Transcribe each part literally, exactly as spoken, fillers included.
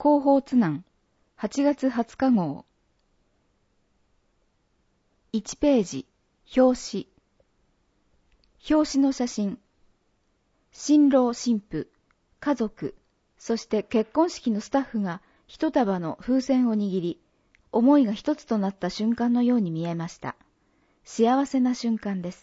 広報津南はちがつはつか号。いちページ、表紙。表紙の写真。新郎新婦、家族、そして結婚式のスタッフが一束の風船を握り、思いが一つとなった瞬間のように見えました。幸せな瞬間です。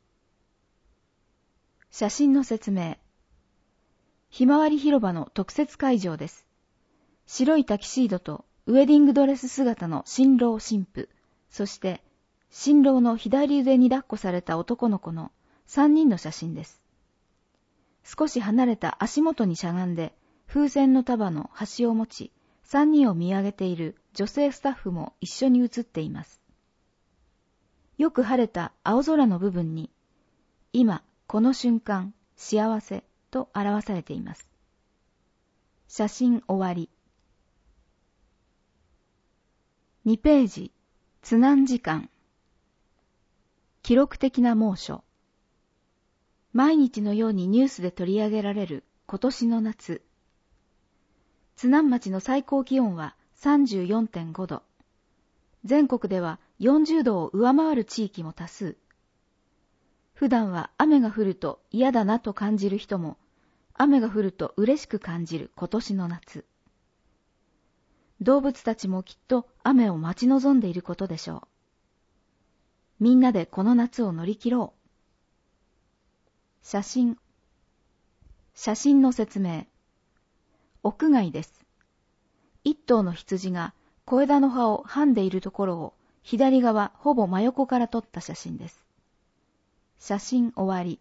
写真の説明。ひまわり広場の特設会場です。白いタキシードとウェディングドレス姿の新郎新婦、そして新郎の左腕に抱っこされた男の子のさんにんの写真です。少し離れた足元にしゃがんで風船の束の端を持ち、さんにんを見上げている女性スタッフも一緒に写っています。よく晴れた青空の部分に、今、この瞬間、幸せと表されています。写真終わり。にページ、津南時間。記録的な猛暑。毎日のようにニュースで取り上げられる今年の夏。津南町の最高気温は さんじゅうよんてんごど。全国ではよんじゅうどを上回る地域も多数。普段は雨が降ると嫌だなと感じる人も、雨が降ると嬉しく感じる今年の夏。動物たちもきっと雨を待ち望んでいることでしょう。みんなでこの夏を乗り切ろう。写真。写真の説明。屋外です。一頭の羊が小枝の葉をはんでいるところを左側ほぼ真横から撮った写真です。写真終わり。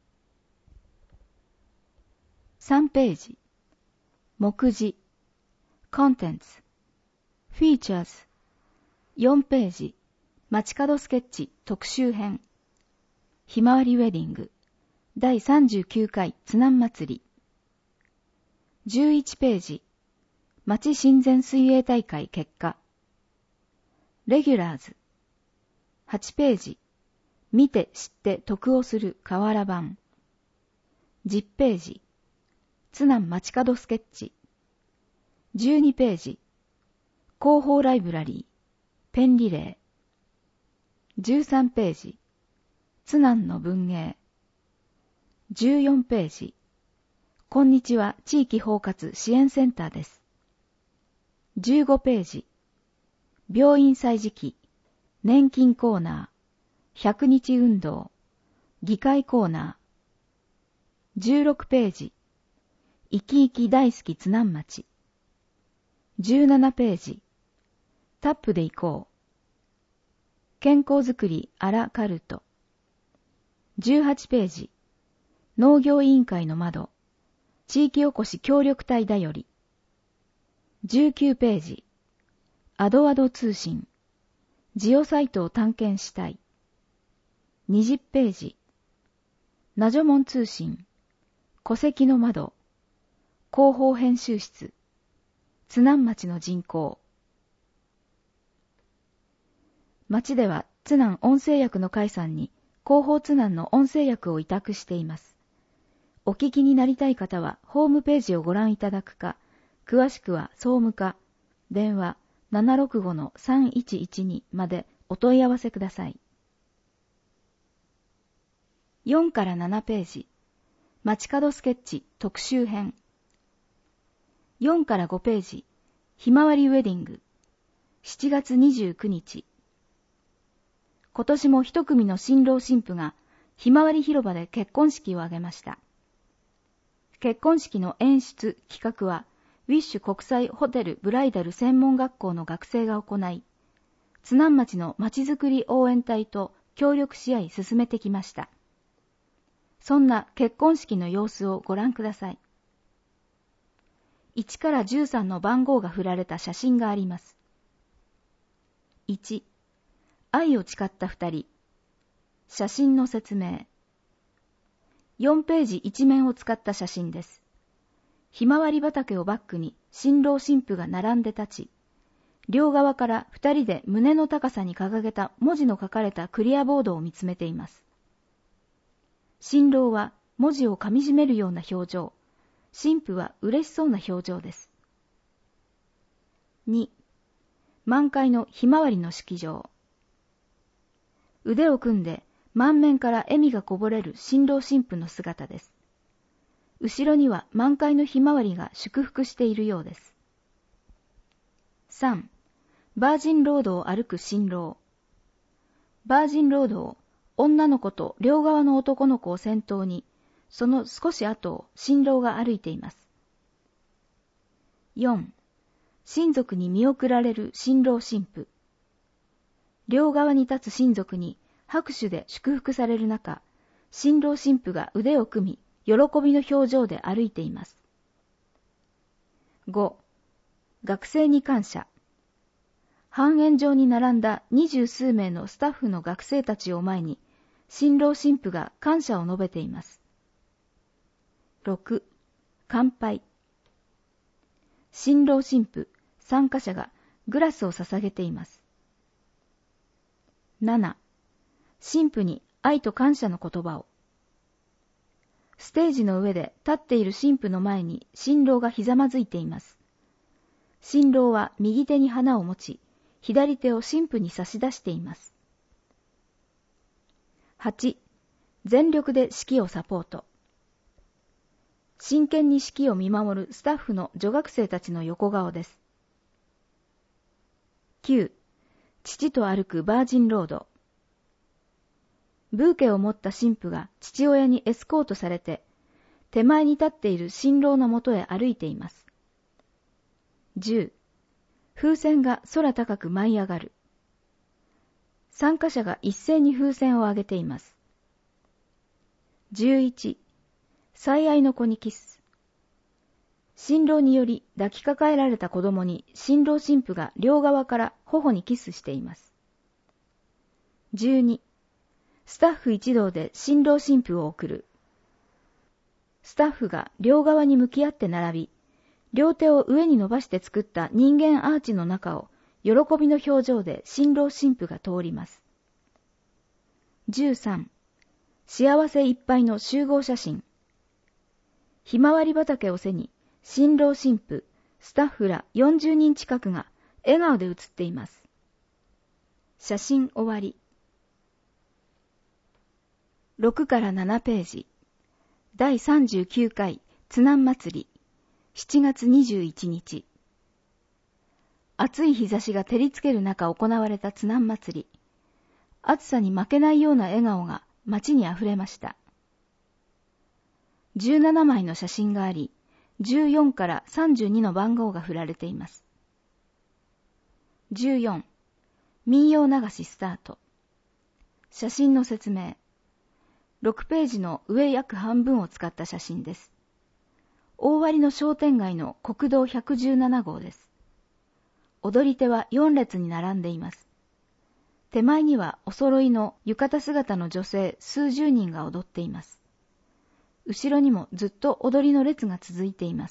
さんページ。目次。コンテンツ。フィーチャーズ。よんページ。街角スケッチ特集編。ひまわりウェディング。だいさんじゅうきゅうかい津南祭り。じゅういちページ。町親善水泳大会結果。レギュラーズ。はちページ。見て知って得をする瓦版。じゅうページ。津南街角スケッチ。じゅうにページ。広報ライブラリー。ペンリレー。じゅうさんページ。津南の文芸。じゅうよんページ。こんにちは地域包括支援センターです。じゅうごページ。病院歳時記。年金コーナー。ひゃくにち運動。議会コーナー。じゅうろくページ。生き生き大好き津南町。じゅうななページ。タップで行こう。健康づくりアラカルト。じゅうはちページ。農業委員会の窓。地域おこし協力隊だより。じゅうきゅうページ。アドアド通信。ジオサイトを探検したい。にじゅうページ。ナジョモン通信。戸籍の窓。広報編集室。津南町の人口。町では津南音声訳の会さんに広報津南の音声訳を委託しています。お聞きになりたい方はホームページをご覧いただくか、詳しくは総務課、電話 ななろくごのさんいちいちに までお問い合わせください。よんからななページ。街角スケッチ特集編。よんからごページ。ひまわりウェディング。しちがつにじゅうくにち。今年も一組の新郎新婦がひまわり広場で結婚式を挙げました。結婚式の演出企画はウィッシュ国際ホテルブライダル専門学校の学生が行い、津南町のまちづくり応援隊と協力し合い進めてきました。そんな結婚式の様子をご覧ください。いちからじゅうさんの番号が振られた写真があります。いち、愛を誓った二人。写真の説明。よんページ一面を使った写真です。ひまわり畑をバックに新郎新婦が並んで立ち、両側から二人で胸の高さに掲げた文字の書かれたクリアボードを見つめています。新郎は文字をかみしめるような表情、新婦は嬉しそうな表情です。 に、満開のひまわりの式場。腕を組んで満面から笑みがこぼれる新郎新婦の姿です。後ろには満開のひまわりが祝福しているようです。さん. バージンロードを歩く新郎。バージンロードを女の子と両側の男の子を先頭に、その少し後を新郎が歩いています。よん. 親族に見送られる新郎新婦。両側に立つ親族に拍手で祝福される中、新郎新婦が腕を組み、喜びの表情で歩いています。ご. 学生に感謝。半円状に並んだ二十数名のスタッフの学生たちを前に、新郎新婦が感謝を述べています。ろく. 乾杯。新郎新婦、参加者がグラスを捧げています。なな. 新婦に愛と感謝の言葉を。ステージの上で立っている新婦の前に新郎がひざまずいています。新郎は右手に花を持ち、左手を新婦に差し出しています。はち. 全力で式をサポート。真剣に式を見守るスタッフの女学生たちの横顔です。きゅう. 父と歩くバージンロード。ブーケを持った新婦が父親にエスコートされて、手前に立っている新郎のもとへ歩いています。じゅう. 風船が空高く舞い上がる。参加者が一斉に風船を上げています。じゅういち. 最愛の子にキス。新郎により抱きかかえられた子供に新郎新婦が両側から頬にキスしています。じゅうに. スタッフ一同で新郎新婦を送る。スタッフが両側に向き合って並び、両手を上に伸ばして作った人間アーチの中を喜びの表情で新郎新婦が通ります。じゅうさん. 幸せいっぱいの集合写真。ひまわり畑を背に新郎新婦、スタッフらよんじゅうにん近くが笑顔で写っています。写真終わり。ろくからななページ。だいさんじゅうきゅうかい津南祭り。しちがつにじゅういちにち。暑い日差しが照りつける中行われた津南祭り。暑さに負けないような笑顔が街にあふれました。じゅうななまいの写真があり、じゅうよんからさんじゅうにの番号が振られています。じゅうよん. 民謡流しスタート。写真の説明。ろくページの上約半分を使った写真です。大割の商店街の国道ひゃくじゅうななごうです。踊り手はよんれつに並んでいます。手前にはお揃いの浴衣姿の女性数十人が踊っています。後ろにもずっと踊りの列が続いています。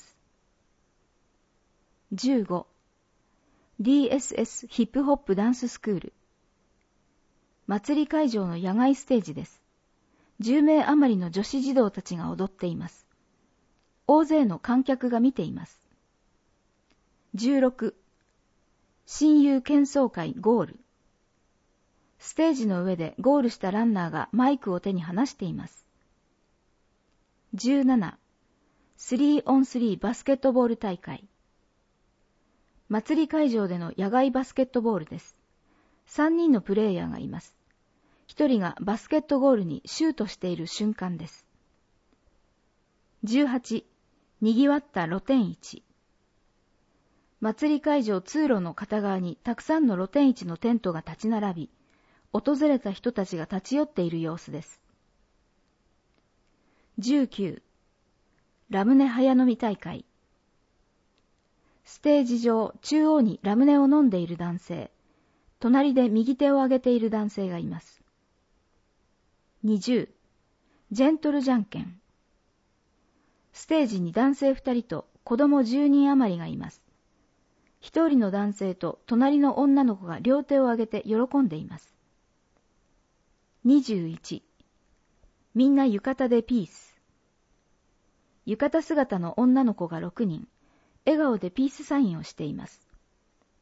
じゅうご. ディーエスエス ヒップホップダンススクール。祭り会場の野外ステージです。じゅうめい余りの女子児童たちが踊っています。大勢の観客が見ています。じゅうろく. 親友喧騒会ゴール。ステージの上でゴールしたランナーがマイクを手に話しています。じゅうなな. スリーオンスリーバスケットボール大会。祭り会場での野外バスケットボールです。さんにんのプレイヤーがいます。ひとりがバスケットゴールにシュートしている瞬間です。じゅうはち. にぎわった露天市。祭り会場通路の片側にたくさんの露天市のテントが立ち並び、訪れた人たちが立ち寄っている様子です。じゅうきゅう. ラムネ早飲み大会。ステージ上中央にラムネを飲んでいる男性、隣で右手を上げている男性がいます。にじゅう. ジェントルじゃんけん。ステージに男性ふたりと子供じゅうにん余りがいます。一人の男性と隣の女の子が両手を上げて喜んでいます。にじゅういち. みんな浴衣でピース。浴衣姿の女の子がろくにん、笑顔でピースサインをしています。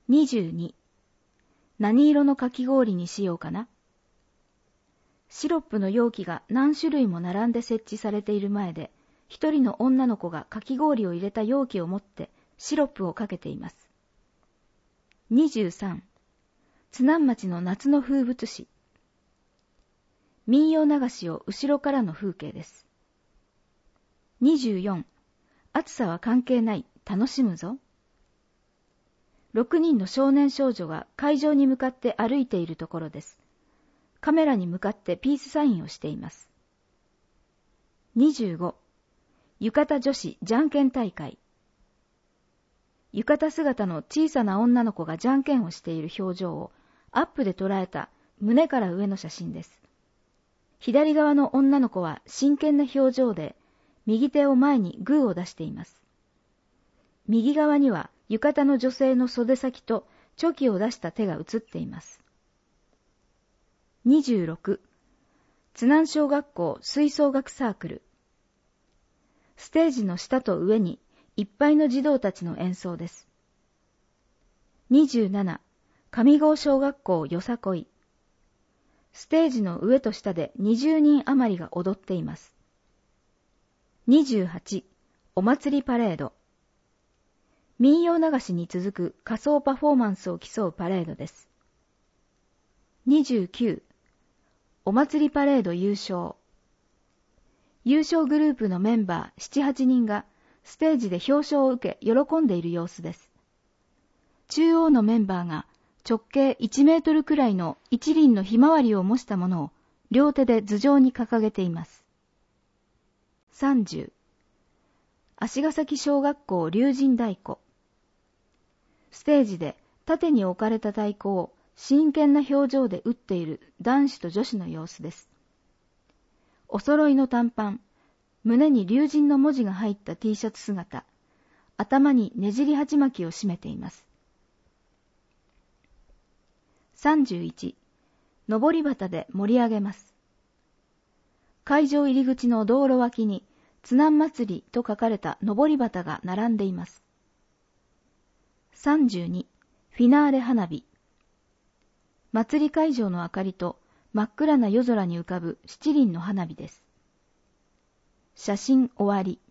にじゅうに、何色のかき氷にしようかな。シロップの容器が何種類も並んで設置されている前で、一人の女の子がかき氷を入れた容器を持ってシロップをかけています。にじゅうさん、津南町の夏の風物詩。民謡流しを後ろからの風景です。にじゅうよん、暑さは関係ない、楽しむぞ。ろくにんの少年少女が会場に向かって歩いているところです。カメラに向かってピースサインをしています。にじゅうご、浴衣女子じゃんけん大会。浴衣姿の小さな女の子がじゃんけんをしている表情をアップで捉えた胸から上の写真です。左側の女の子は真剣な表情で右手を前にグーを出しています。右側には浴衣の女性の袖先とチョキを出した手が写っています。にじゅうろく、津南小学校吹奏楽サークル。ステージの下と上にいっぱいの児童たちの演奏です。にじゅうなな、上郷小学校よさこい。ステージの上と下でにじゅうにん余りが踊っています。にじゅうはち、お祭りパレード。民謡流しに続く仮装パフォーマンスを競うパレードです。にじゅうきゅう、お祭りパレード優勝。優勝グループのメンバーなな、はちにんがステージで表彰を受け喜んでいる様子です。中央のメンバーが直径いちメートルくらいの一輪のひまわりを模したものを両手で頭上に掲げています。さんじゅう、足ヶ崎小学校龍神太鼓。ステージで縦に置かれた太鼓を真剣な表情で打っている男子と女子の様子です。お揃いの短パン、胸に龍神の文字が入った T シャツ姿、頭にねじり鉢巻きを締めています。さんじゅういち、上り旗で盛り上げます。会場入り口の道路脇に津南祭りと書かれた上り旗が並んでいます。さんじゅうに、フィナーレ花火。祭り会場の明かりと真っ暗な夜空に浮かぶ七輪の花火です。写真終わり。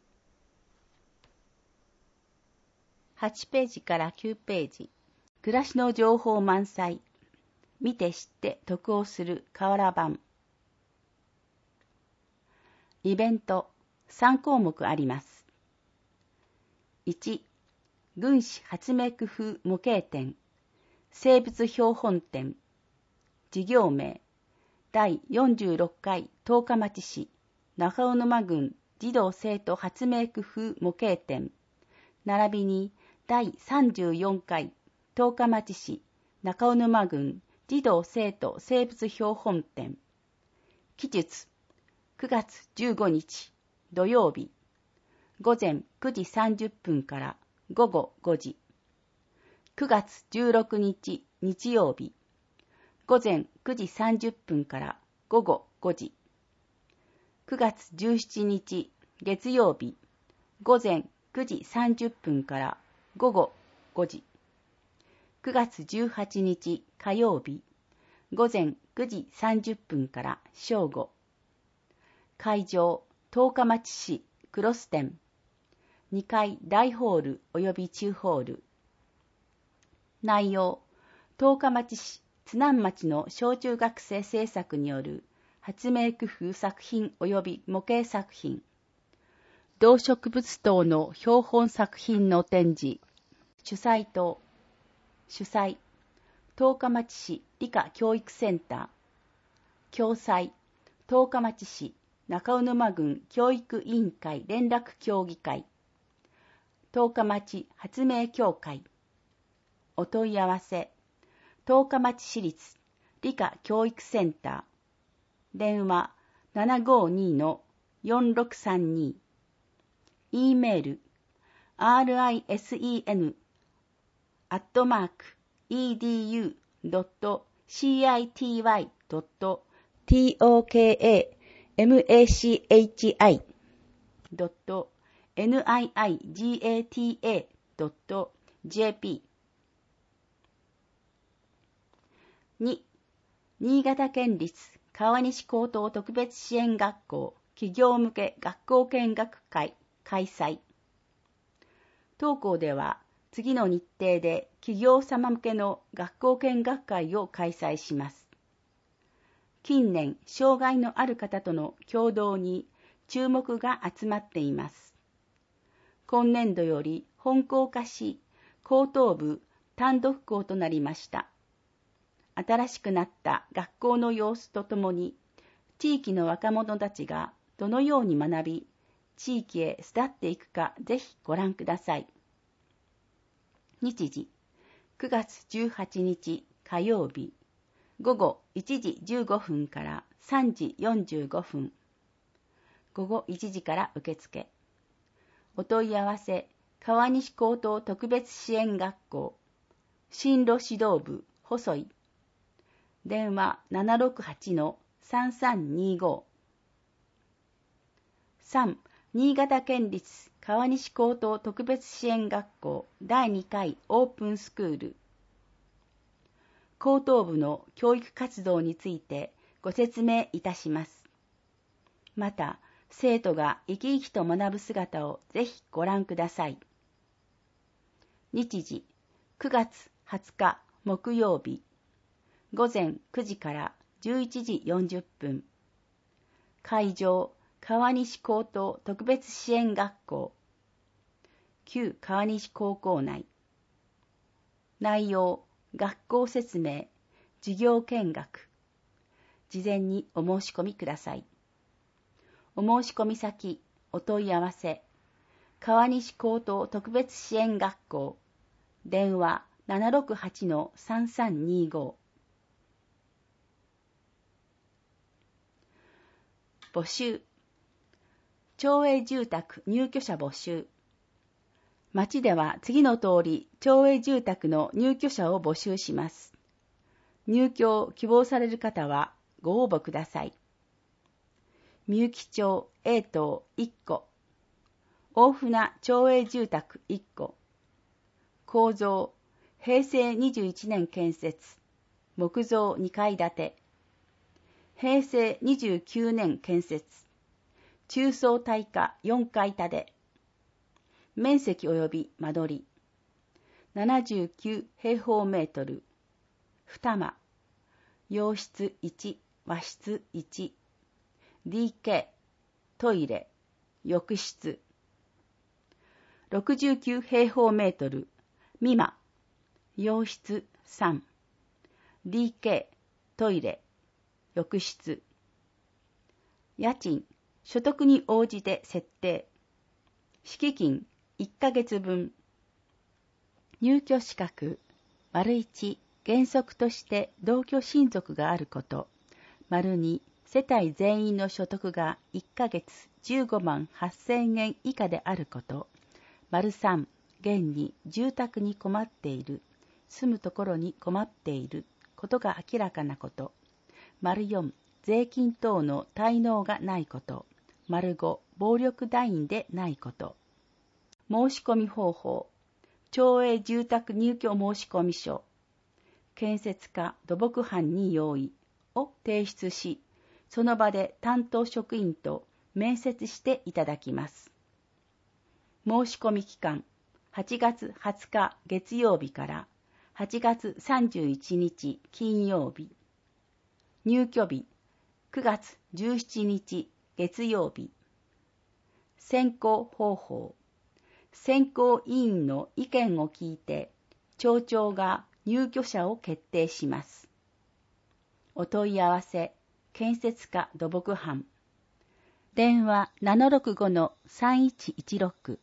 はちページからきゅうページ。暮らしの情報満載。見て知って得をする瓦版。イベントさん項目あります。いち、軍師発明工夫模型展、生物標本展。事業名、だいよんじゅうろっかい十日町市中尾沼郡児童生徒発明工夫模型展、並びにだいさんじゅうよんかい十日町市中尾沼郡児童生徒生物標本展。期日、くがつじゅうごにち土曜日、ごぜんくじさんじゅっぷんからごごごじ。くがつじゅうろくにち日曜日、ごぜんくじさんじゅっぷんからごごごじ。くがつじゅうしちにち月曜日、ごぜんくじさんじゅっぷんからごごごじ。くがつじゅうはちにち火曜日、ごぜんくじさんじゅっぷんから正午。会場、十日町市クロス店。にかい大ホール及び中ホール。内容、十日町市津南町の小中学生制作による発明工夫作品及び模型作品。動植物等の標本作品の展示。主催等。主催、十日町市理科教育センター。共催、十日町市中尾沼郡教育委員会連絡協議会。十日町発明協会。お問い合わせ、十日町市立理科教育センター。電話 ななごに のよんろくさんに。E メール アールアイエスイーエヌ アットマーク イーディーユー ドット シーアイティーワイ ドット トクマチ ドット ニーアイジェーティーエー ドット ジェーピーに、新潟県立川西高等特別支援学校企業向け学校見学会開催。当校では次の日程で企業様向けの学校見学会を開催します。近年、障害のある方との共同に注目が集まっています。今年度より本校化し、高等部単独校となりました。新しくなった学校の様子とともに、地域の若者たちがどのように学び、地域へ巣立っていくかぜひご覧ください。日時、くがつじゅうはちにち火曜日、午後いちじじゅうごふんからさんじよんじゅうごふん、午後いちじから受付。お問い合わせ、川西高等特別支援学校、進路指導部細井、電話 ななろくはちのさんさんにご。さん. 新潟県立川西高等特別支援学校だいにかいオープンスクール。高等部の教育活動についてご説明いたします。また、生徒が生き生きと学ぶ姿をぜひご覧ください。日時、くがつはつか木曜日、午前くじからじゅういちじよんじゅっぷん。会場、川西高等特別支援学校、旧川西高校内。内容、学校説明、授業見学。事前にお申し込みください。お申し込み先、お問い合わせ、川西高等特別支援学校、電話 ななろくはちのさんさんにご。募集。町営住宅入居者募集。町では次の通り町営住宅の入居者を募集します。入居を希望される方はご応募ください。みゆき町 A 棟いっこ、大船町営住宅いっこ、構造、へいせいにじゅういちねん建設、木造にかい建て、へいせいにじゅうきゅうねん建設、中層耐火よんかい建て、面積及び間取り、ななじゅうきゅうへいほうメートル、二間、洋室いち、和室いち、ディーケー、トイレ、浴室、ろくじゅうきゅうへいほうメートル、三間、洋室さん、ディーケー、トイレ、浴室。家賃、所得に応じて設定。敷金いっかげつぶん。入居資格、丸いち、原則として同居親族があること。丸に、世帯全員の所得がいっかげつじゅうごまんはっせんえん以下であること。丸さん、現に住宅に困っている、住むところに困っていることが明らかなこと。丸よん、税金等の滞納がないこと。丸ご、暴力団員でないこと。申し込み方法。町営住宅入居申込書。建設課土木班に用意を提出し、その場で担当職員と面接していただきます。申し込み期間、はちがつはつか月曜日からはちがつさんじゅういちにち金曜日。入居日、くがつじゅうしちにち月曜日。選考方法。選考委員の意見を聞いて、町長が入居者を決定します。お問い合わせ、建設課土木班。電話 ななろくごのさんいちいちろく。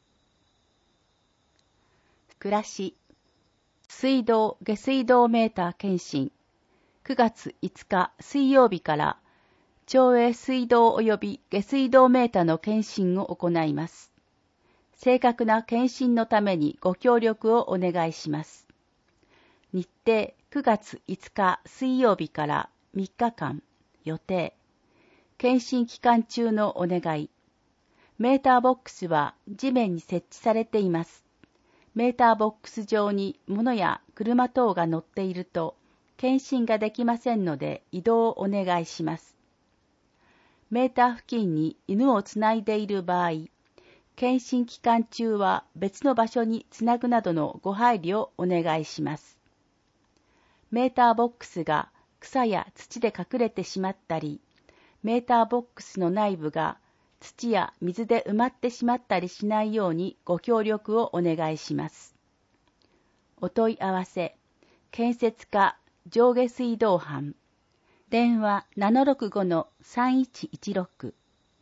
暮らし。水道・下水道メーター検診。くがついつか水曜日から町営水道及び下水道メーターの検診を行います。正確な検診のためにご協力をお願いします。日程くがついつか水曜日からみっかかん予定。検診期間中のお願い。メーターボックスは地面に設置されています。メーターボックス上に物や車等が乗っていると、 検診ができませんので移動をお願いします。メーター付近に犬をつないでいる場合、検診期間中は別の場所につなぐなどのご配慮をお願いします。メーターボックスが草や土で隠れてしまったり、メーターボックスの内部が土や水で埋まってしまったりしないようにご協力をお願いします。お問い合わせ、建設課上下水道班、電話 ななろくごのさんいちいちろく。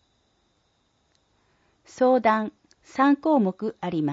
相談さん項目あります。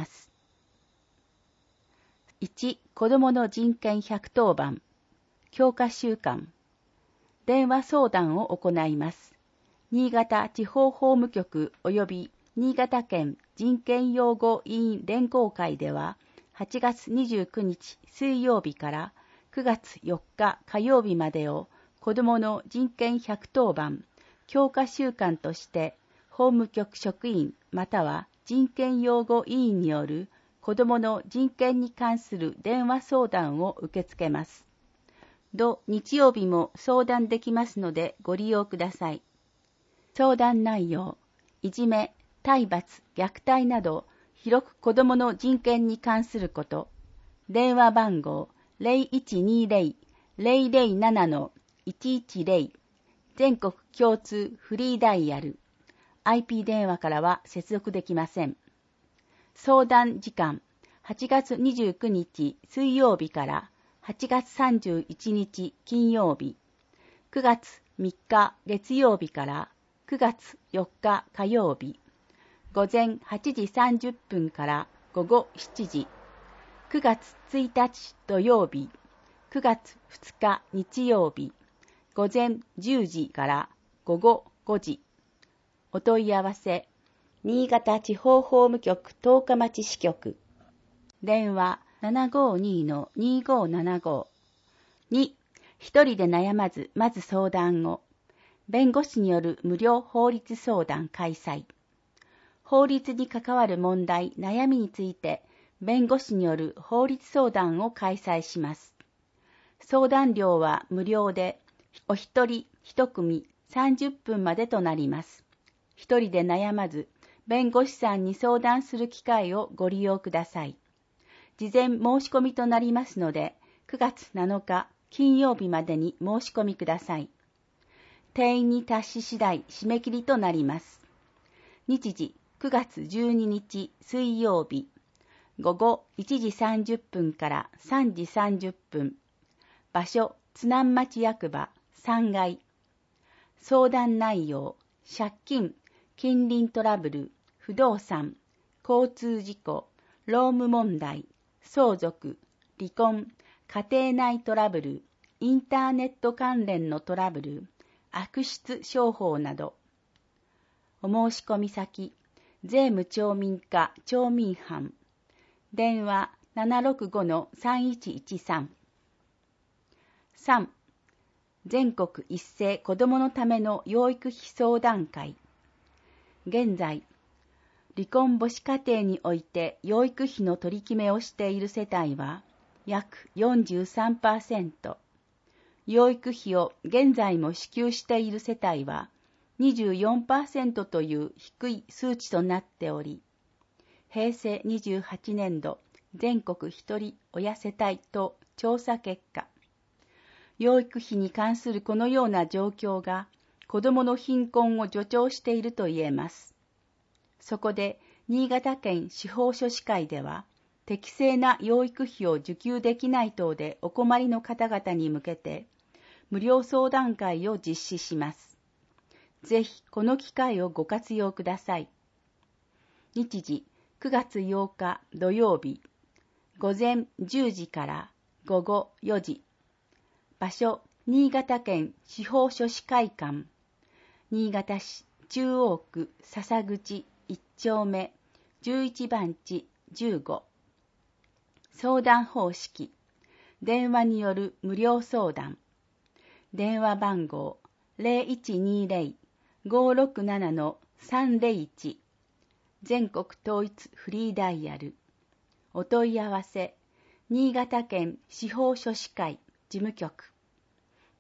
いち、子どもの人権ひゃくとおばん、強化週間、電話相談を行います。新潟地方法務局及び新潟県人権擁護委員連合会では、はちがつにじゅうくにち水曜日からくがつよっか火曜日までを子どもの人権ひゃくとおばん強化週間として法務局職員または人権擁護委員による子どもの人権に関する電話相談を受け付けます。同日曜日も相談できますのでご利用ください。相談内容、いじめ、体罰、虐待など広く子どもの人権に関すること、電話番号 ゼロいちにゼロ ゼロゼロななのいちいちゼロ、全国共通フリーダイヤル、アイピー 電話からは接続できません。相談時間、はちがつにじゅうくにち水曜日からはちがつさんじゅういちにち金曜日、くがつみっか月曜日からくがつよっか火曜日、午前はちじさんじゅっぷんから午後しちじ、くがつついたち土曜日、くがつふつか日曜日、午前じゅうじから午後ごじ。お問い合わせ、新潟地方法務局十日町支局、電話 ななごにのにごななご。に、一人で悩まずまず相談を。弁護士による無料法律相談開催。法律に関わる問題、悩みについて、弁護士による法律相談を開催します。相談料は無料で、お一人一組さんじゅっぷんまでとなります。一人で悩まず、弁護士さんに相談する機会をご利用ください。事前申し込みとなりますので、くがつなのか金曜日までに申し込みください。定員に達し次第締め切りとなります。日時くがつじゅうににち水曜日、午後いちじさんじゅっぷんからさんじさんじゅっぷん。場所、津南町役場さんがい。相談内容、借金、近隣トラブル、不動産、交通事故、労務問題、相続、離婚、家庭内トラブル、インターネット関連のトラブル、悪質商法など。お申し込み先、税務町民課町民班、電話 ななろくごのさんいちいちさん。さん. 全国一斉子どものための養育費相談会。現在、離婚母子家庭において養育費の取り決めをしている世帯は約 よんじゅうさんパーセント、養育費を現在も支給している世帯は にじゅうよんパーセント という低い数値となっており、へいせいにじゅうはちねんど全国一人親世帯等調査結果、養育費に関するこのような状況が子どもの貧困を助長していると言えます。そこで新潟県司法書士会では、適正な養育費を受給できない等でお困りの方々に向けて、無料相談会を実施します。ぜひこの機会をご活用ください。日時くがつようか土曜日、午前じゅうじから午後よじ。場所、新潟県司法書士会館、新潟市中央区笹口いっちょうめじゅういちばんちじゅうご。相談方式、電話による無料相談。電話番号 ゼロいちにゼロ ごろくななのさんゼロいち。全国統一フリーダイヤル。お問い合わせ、新潟県司法書士会事務局。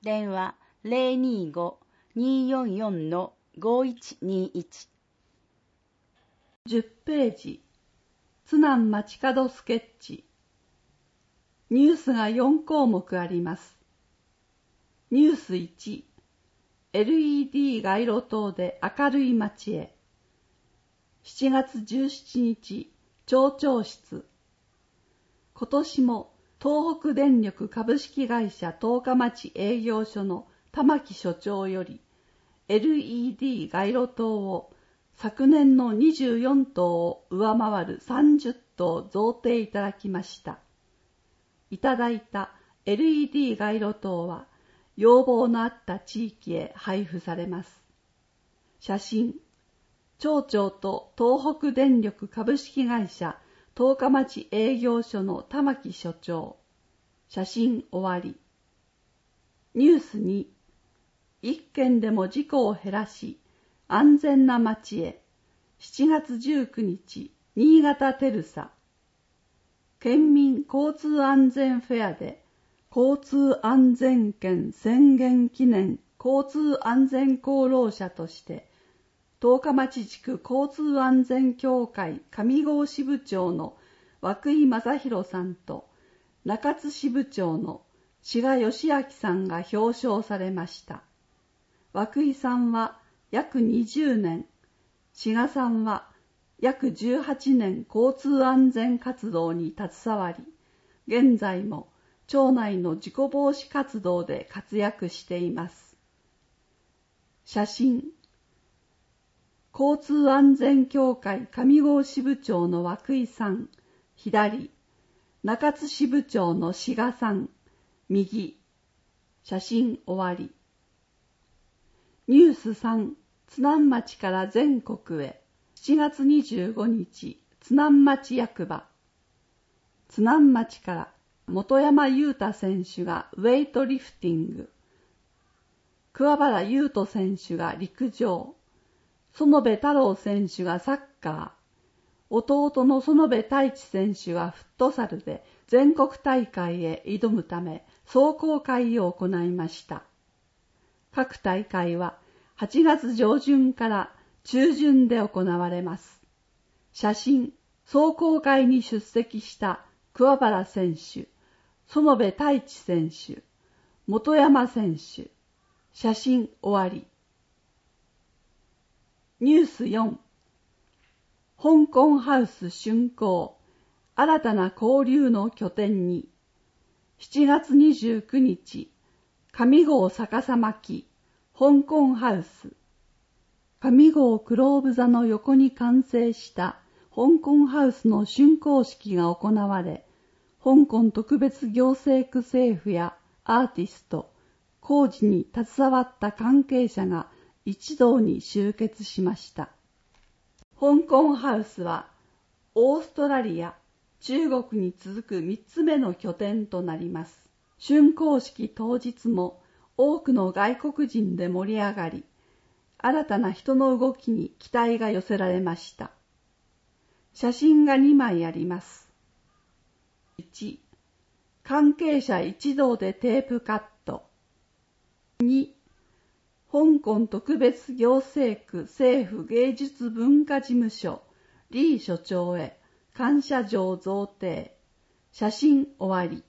電話 ゼロにーご にーよんよん ごいちにいち。 じゅっページ、津南街角スケッチ。ニュースがよん項目あります。ニュースいち、エルイーディー 街路灯で明るい街へ。しちがつじゅうしちにち、町長室。今年も東北電力株式会社十日町営業所の玉木所長より エルイーディー 街路灯を昨年のにじゅうよんとうを上回るさんじゅっとう贈呈いただきました。いただいた エルイーディー 街路灯は要望のあった地域へ配布されます。写真、町長と東北電力株式会社十日町営業所の玉木所長。写真終わり。ニュースに、一件でも事故を減らし、安全な街へ。しちがつじゅうくにち、新潟テルサ。県民交通安全フェアで、交通安全県宣言記念交通安全功労者として、十日町地区交通安全協会上郷支部長の涌井正弘さんと中津支部長の志賀義明さんが表彰されました。涌井さんは約にじゅうねん、志賀さんは約じゅうはちねん交通安全活動に携わり、現在も町内の事故防止活動で活躍しています。写真、交通安全協会上郷支部長の涌井さん、左、中津支部長の志賀さん、右、写真終わり。ニュースさん、津南町から全国へ、しちがつにじゅうごにち、津南町役場。津南町から本山優太選手がウェイトリフティング、桑原優斗選手が陸上、園部太郎選手がサッカー、弟の園部太一選手はフットサルで全国大会へ挑むため壮行会を行いました。各大会ははちがつじょうじゅんから中旬で行われます。写真、壮行会に出席した桑原選手、園部太一選手、本山選手。写真終わり。ニュースよん、香港ハウス竣工、新たな交流の拠点に、しちがつにじゅうくにち、上郷逆さ巻、香港ハウス。上郷クローブ座の横に完成した香港ハウスの竣工式が行われ、香港特別行政区政府やアーティスト、工事に携わった関係者が一堂に集結しました。香港ハウスはオーストラリア、中国に続くみっつめの拠点となります。竣工式当日も多くの外国人で盛り上がり、新たな人の動きに期待が寄せられました。写真がにまいあります。いち、関係者一同でテープカット。に、香港特別行政区政府芸術文化事務所李所長へ感謝状贈呈。写真終わり。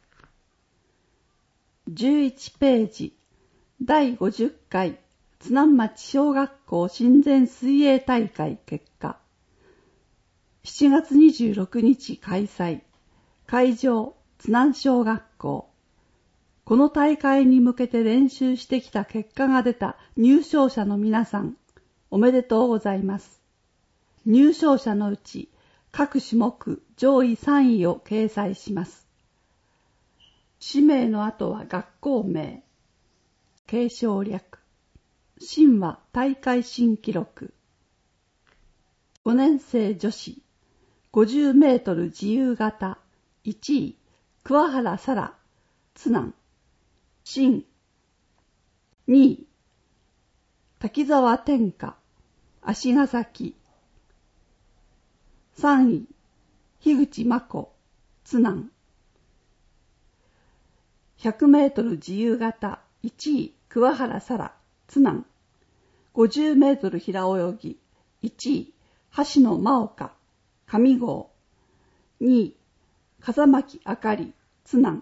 じゅういちページ、だいごじゅっかい津南町小学校親善水泳大会結果。しちがつにじゅうろくにち開催。会場、津南小学校。この大会に向けて練習してきた結果が出た入賞者の皆さん、おめでとうございます。入賞者のうち、各種目上位さんいを掲載します。氏名の後は学校名。継承略。新は大会新記録。ごねんせい女子、ごじゅうメートル自由形、いちい、桑原沙羅、津南。新、にい、滝沢天下、足ヶ崎。さんい、樋口真子、津南。ひゃくメートル自由形、 いちい桑原沙羅津南。ごじゅうメートル平泳ぎいちい橋野真岡上郷。にい風巻あかり津南。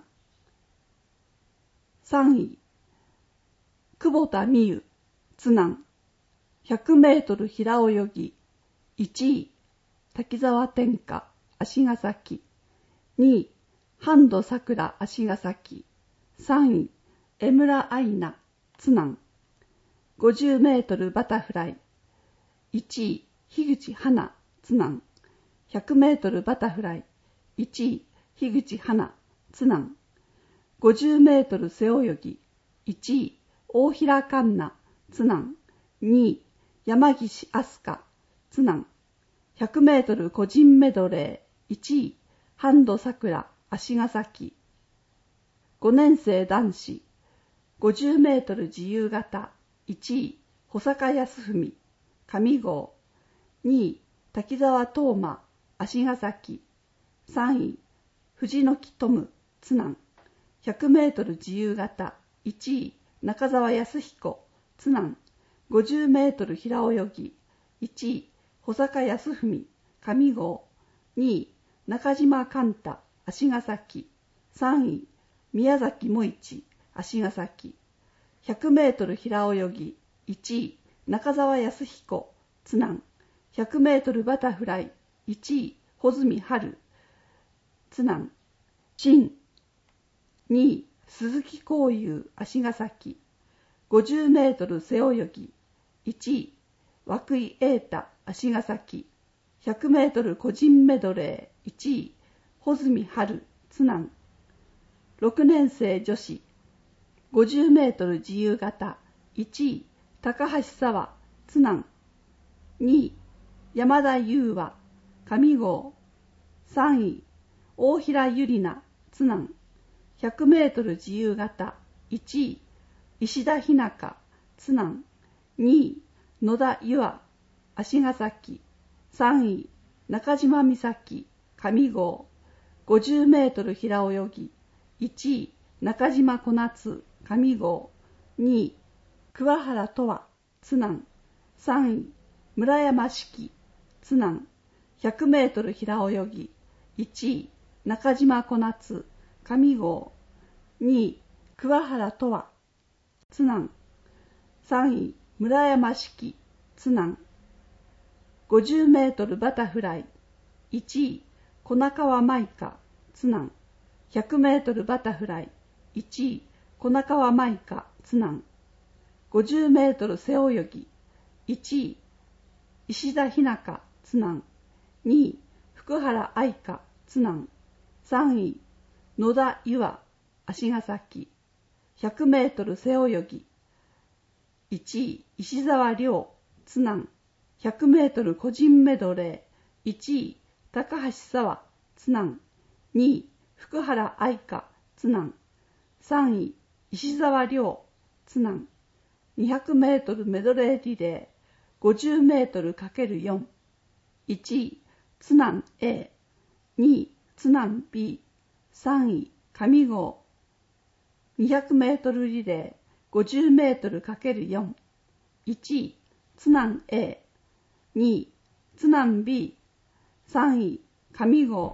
さんい久保田美優津南。ひゃくメートル平泳ぎいちい滝沢天下足ヶ崎。にい半渡さくら足ヶ崎。さんい江村愛菜津南。ごじゅうメートルバタフライいちい樋口花津南。ひゃくメートルバタフライいちい樋口花津南。ごじゅうメートル背泳ぎいちい大平環奈津南。にい山岸飛鳥津南。ひゃくメートル個人メドレーいちい半渡さくら足ヶ崎。ごねん生男子ごじゅうメートル自由形いちい保坂康文上郷。にい滝沢東馬足ヶ崎。さんい藤木トム津南。ひゃくメートル自由形いちい中澤康彦津南。ごじゅうメートル平泳ぎいちい保坂康文上郷。にい中島寛太足ヶ崎。さんい宮崎萌一足ヶ崎。ひゃくメートル平泳ぎいちい中澤康彦津南。ひゃくメートルバタフライいちい穂積春津南。陳にい鈴木幸雄足ヶ崎。ごじゅうメートル背泳ぎいちい涌井瑛太足ヶ崎。ひゃくメートル個人メドレーいちい穂積春津南。ろくねん生女子ごじゅうメートル自由形いちい高橋沙和津南。にい山田優和上郷。さんい大平ゆりな津南。ひゃくメートル自由形いちい石田ひなか津南。にい野田優愛足ヶ崎。さんい中島美咲上郷。ごじゅうメートル平泳ぎいちい中島小夏上郷。にい桑原とわ津南。さんい村山四季津南。ひゃくメートル平泳ぎいちい中島小夏上郷。にい桑原とわ津南。さんい村山四季津南。ごじゅうメートルバタフライいちい小中川舞香津南。ひゃくメートルバタフライいちい小中川舞香津南。ごじゅうメートル背泳ぎいちい石田ひなか津南。にい福原愛香津南。さんい野田優愛足ヶ崎。ひゃくメートル背泳ぎいちい石沢亮津南。ひゃくメートル個人メドレーいちい高橋沙和津南。にい福原愛香津南。さんい石沢亮津南。にひゃくメートルメドレーリレーごじゅうメートル ×よん いちい津南 A。 にい津南 B。 さんい上郷。にひゃくメートルリレーごじゅうメートル ×よん いちい津南 A。 にい津南 B。 さんい上郷。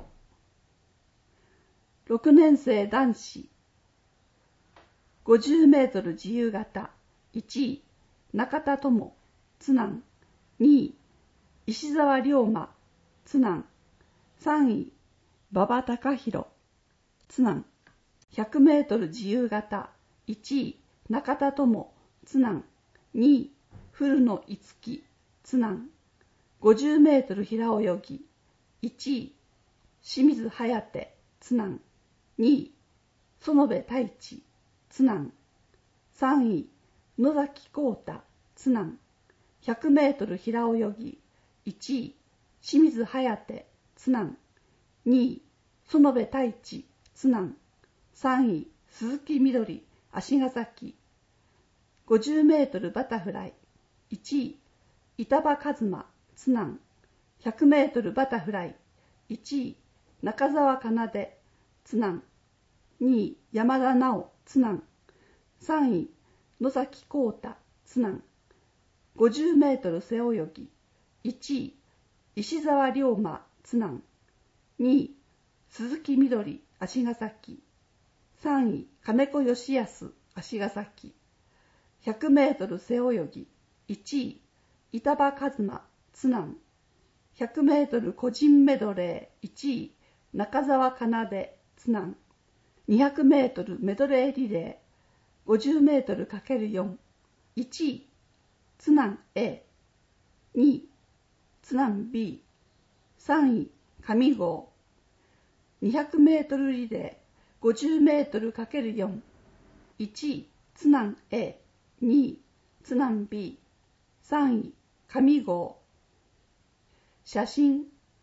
ろくねん生男子ごじゅうメートル自由形いちい中田智津南。にい石沢龍馬津南。さんい馬場隆弘津南。ひゃくメートル自由形いちい中田智津南。にい古野いつき津南。ごじゅうメートル平泳ぎいちい清水颯津南。にい園部太一津南。さんい野崎幸太津南。ひゃくメートル平泳ぎいちい清水颯津南。にい園部太一津南。さんい鈴木みどり足ヶ崎。ごじゅうメートルバタフライいちい板場一馬津南。ひゃくメートルバタフライいちい中澤奏津南。にい山田直津南。さんい野崎幸太津南ごじゅうメートル背泳ぎいちい石沢龍馬津南にい鈴木みどり足ヶ崎さんい金子義康足ヶ崎ひゃくメートル背泳ぎいちい板場一馬津南ひゃくメートル個人メドレーいちい中澤奏津南にひゃくメートルメドレーリレーごじゅうメートル かけるよん いちい津南 A にい津南 B さんい上郷にひゃくメートルリレーごじゅうメートル かけるよん いちい津南 A にい津南 B さんい上郷写真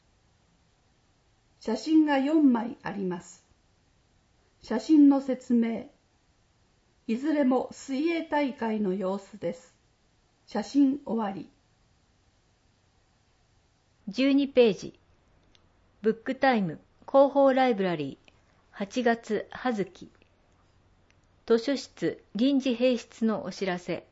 写真がよんまいあります。写真の説明いずれも水泳大会の様子です。写真終わり。 じゅうにページブックタイム広報ライブラリーはちがつ葉月図書室臨時閉室のお知らせ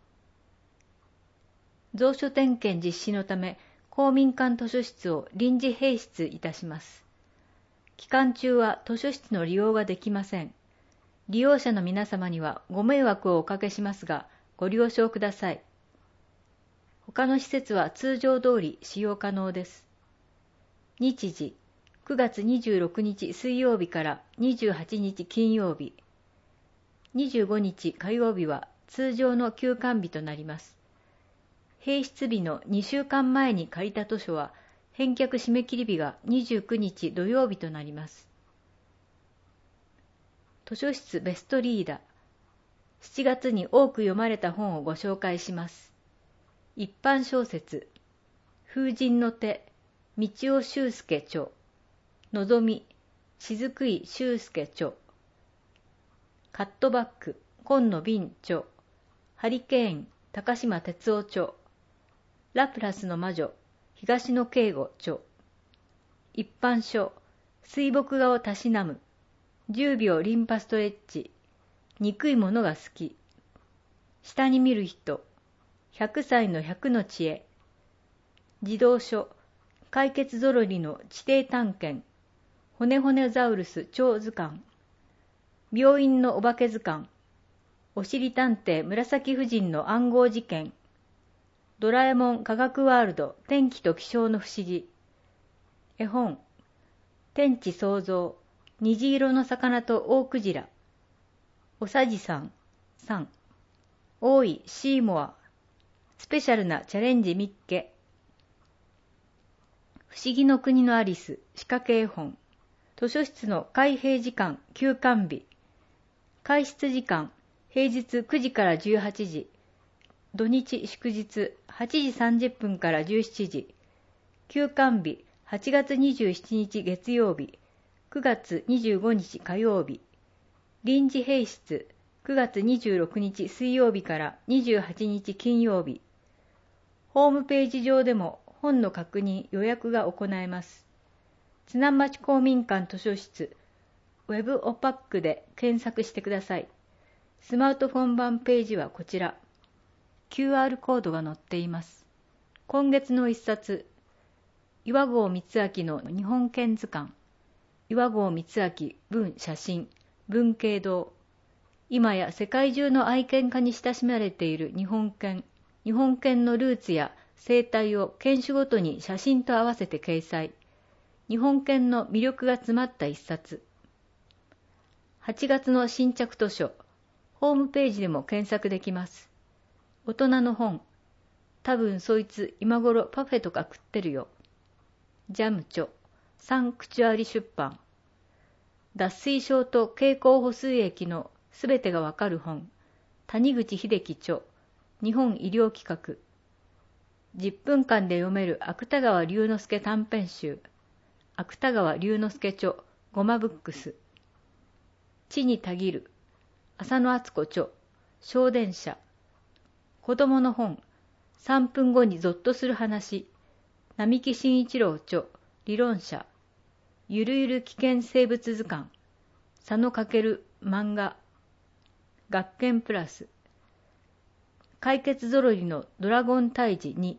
蔵書点検実施のため公民館図書室を臨時閉室いたします。期間中は図書室の利用ができません。利用者の皆様にはご迷惑をおかけしますが、ご了承ください。他の施設は通常通り使用可能です。日時、くがつにじゅうろくにち水曜日からにじゅうはちにち金曜日、にじゅうごにち火曜日は通常の休館日となります。閉室日のにしゅうかんまえに借りた図書は、返却締め切り日がにじゅうくにち土曜日となります。図書室ベストリーダー。しちがつに多く読まれた本をご紹介します。一般小説、風神の手、道尾修介著、のぞみ、雫井修介著、カットバック、今野敏著、ハリケーン、高島哲夫著、ラプラスの魔女、東野圭吾著、一般書、水墨画をたしなむ、じゅうびょうリンパストレッチ、憎いものが好き、下に見る人、ひゃくさいのひゃくの知恵、児童書、解決ぞろりの地底探検、骨骨ザウルス超図鑑、病院のお化け図鑑、おしり探偵紫夫人の暗号事件、ドラえもん科学ワールド天気と気象の不思議、絵本、天地創造、虹色の魚と大クジラ、おさじさん、さん、大井シーモア、スペシャルなチャレンジミッケ、不思議の国のアリス仕掛け絵本、図書室の開閉時間休館日、開室時間平日くじからじゅうはちじ、土日祝日はちじさんじゅっぷんからじゅうしちじ、休館日はちがつにじゅうしちにち月曜日、くがつにじゅうごにち火曜日、臨時閉室くがつにじゅうろくにち水曜日からにじゅうはちにち金曜日。ホームページ上でも本の確認予約が行えます。津南町公民館図書室ウェブオパックで検索してください。スマートフォン版ページはこちら。キューアール コードが載っています。今月の一冊、岩合光明の日本犬図鑑、岩合光明文写真、文系堂。今や世界中の愛犬家に親しまれている日本犬、日本犬のルーツや生態を犬種ごとに写真と合わせて掲載。日本犬の魅力が詰まった一冊。はちがつの新着図書、ホームページでも検索できます。大人の本、多分そいつ今頃パフェとか食ってるよ。ジャム著、サンクチュアリ出版。脱水症と経口補水液のすべてがわかる本、谷口秀樹著、日本医療企画。じゅっぷんかんで読める芥川龍之介短編集、芥川龍之介著、ゴマブックス。地にたぎる、浅野敦子著、小電車。子供の本、さんぷんごにゾッとする話、並木慎一郎著、理論者。ゆるゆる危険生物図鑑、佐野翔漫画。学研プラス。 解決ぞろりのドラゴン退治に、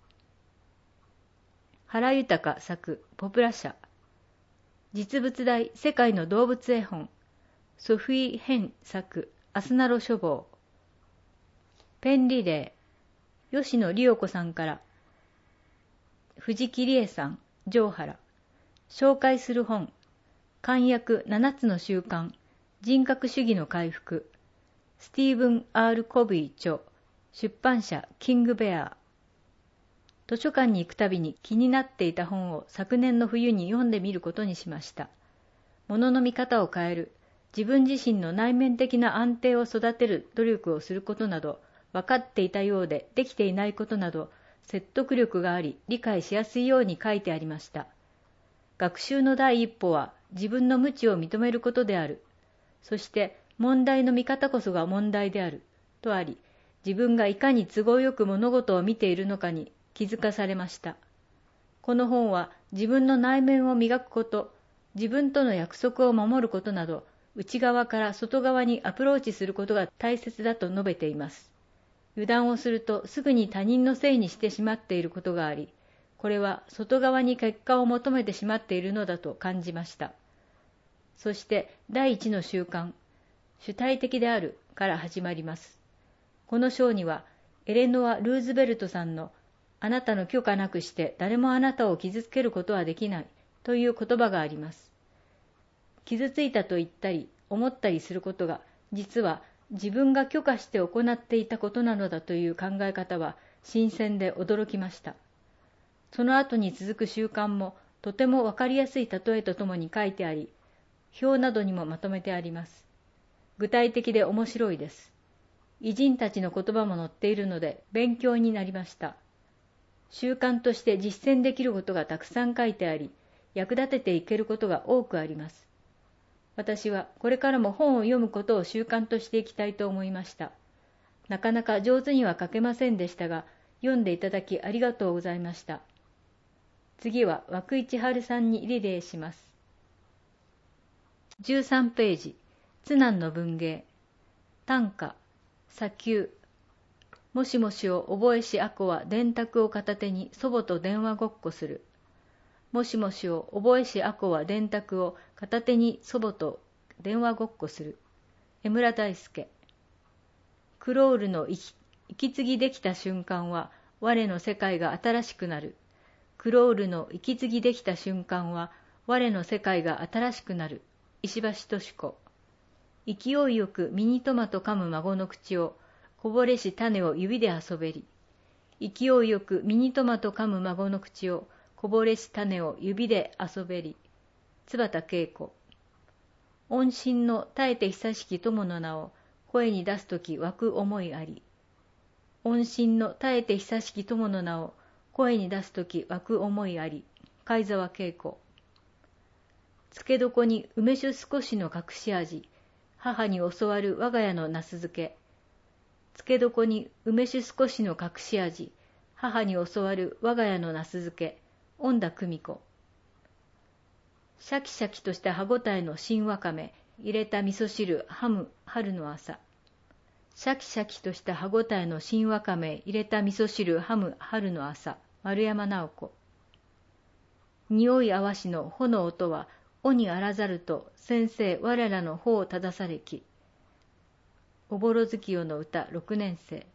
原豊作ポプラ社、実物大世界の動物絵本、ソフィー・ヘン作アスナロ書房、ペンリレー、吉野理代子さんから、藤木理恵さん、上原、紹介する本、簡約ななつの習慣、人格主義の回復、スティーブン・アール・コビー著、出版社キングベア。図書館に行くたびに気になっていた本を昨年の冬に読んでみることにしました。物の見方を変える、自分自身の内面的な安定を育てる努力をすることなど、分かっていたようでできていないことなど、説得力があり理解しやすいように書いてありました。学習の第一歩は自分の無知を認めることである。そして問題の見方こそが問題である。とあり、自分がいかに都合よく物事を見ているのかに気づかされました。この本は自分の内面を磨くこと、自分との約束を守ることなど、内側から外側にアプローチすることが大切だと述べています。油断をするとすぐに他人のせいにしてしまっていることがあり、これは外側に結果を求めてしまっているのだと感じました。そして第一の習慣、主体的であるから始まります。この章にはエレノア・ルーズベルトさんのあなたの許可なくして誰もあなたを傷つけることはできないという言葉があります。傷ついたと言ったり思ったりすることが実は自分が許可して行っていたことなのだという考え方は新鮮で驚きました。その後に続く習慣もとてもわかりやすい例えとともに書いてあり、表などにもまとめてあります。具体的で面白いです。偉人たちの言葉も載っているので勉強になりました。習慣として実践できることがたくさん書いてあり、役立てていけることが多くあります。私はこれからも本を読むことを習慣としていきたいと思いました。なかなか上手には書けませんでしたが、読んでいただきありがとうございました。次は涌井千春さんにリレーします。じゅうさんページ、津南の文芸、短歌、砂丘。もしもしを覚えしあこは電卓を片手に祖母と電話ごっこする。もしもしを覚えしあこは電卓を片手に祖母と電話ごっこする。江村大輔。クロールの息継ぎできた瞬間は我の世界が新しくなる。クロールの息継ぎできた瞬間は我の世界が新しくなる。石橋敏子。勢いよくミニトマト噛む孫の口をこぼれし種を指で遊べり。勢いよくミニトマト噛む孫の口をこぼれし種を指で遊べり。津畑恵子。音信の絶えて久しき友の名を声に出すとき湧く思いあり。音信の絶えて久しき友の名を声に出すとき湧く思いあり。貝沢恵子。漬け床に梅酒少しの隠し味。母に教わる我が家のなす漬け。漬け床に梅酒少しの隠し味。母に教わる我が家のなす漬け。恩田久美子。シャキシャキとした歯ごたえの新わかめ。入れた味噌汁ハム春の朝。シャキシャキとした歯ごたえの新わかめ。入れた味噌汁ハム春の朝。丸山直子。匂いあわしの穂の音は尾にあらざると先生我らの方を正されき。おぼろ月夜の歌ろくねん生。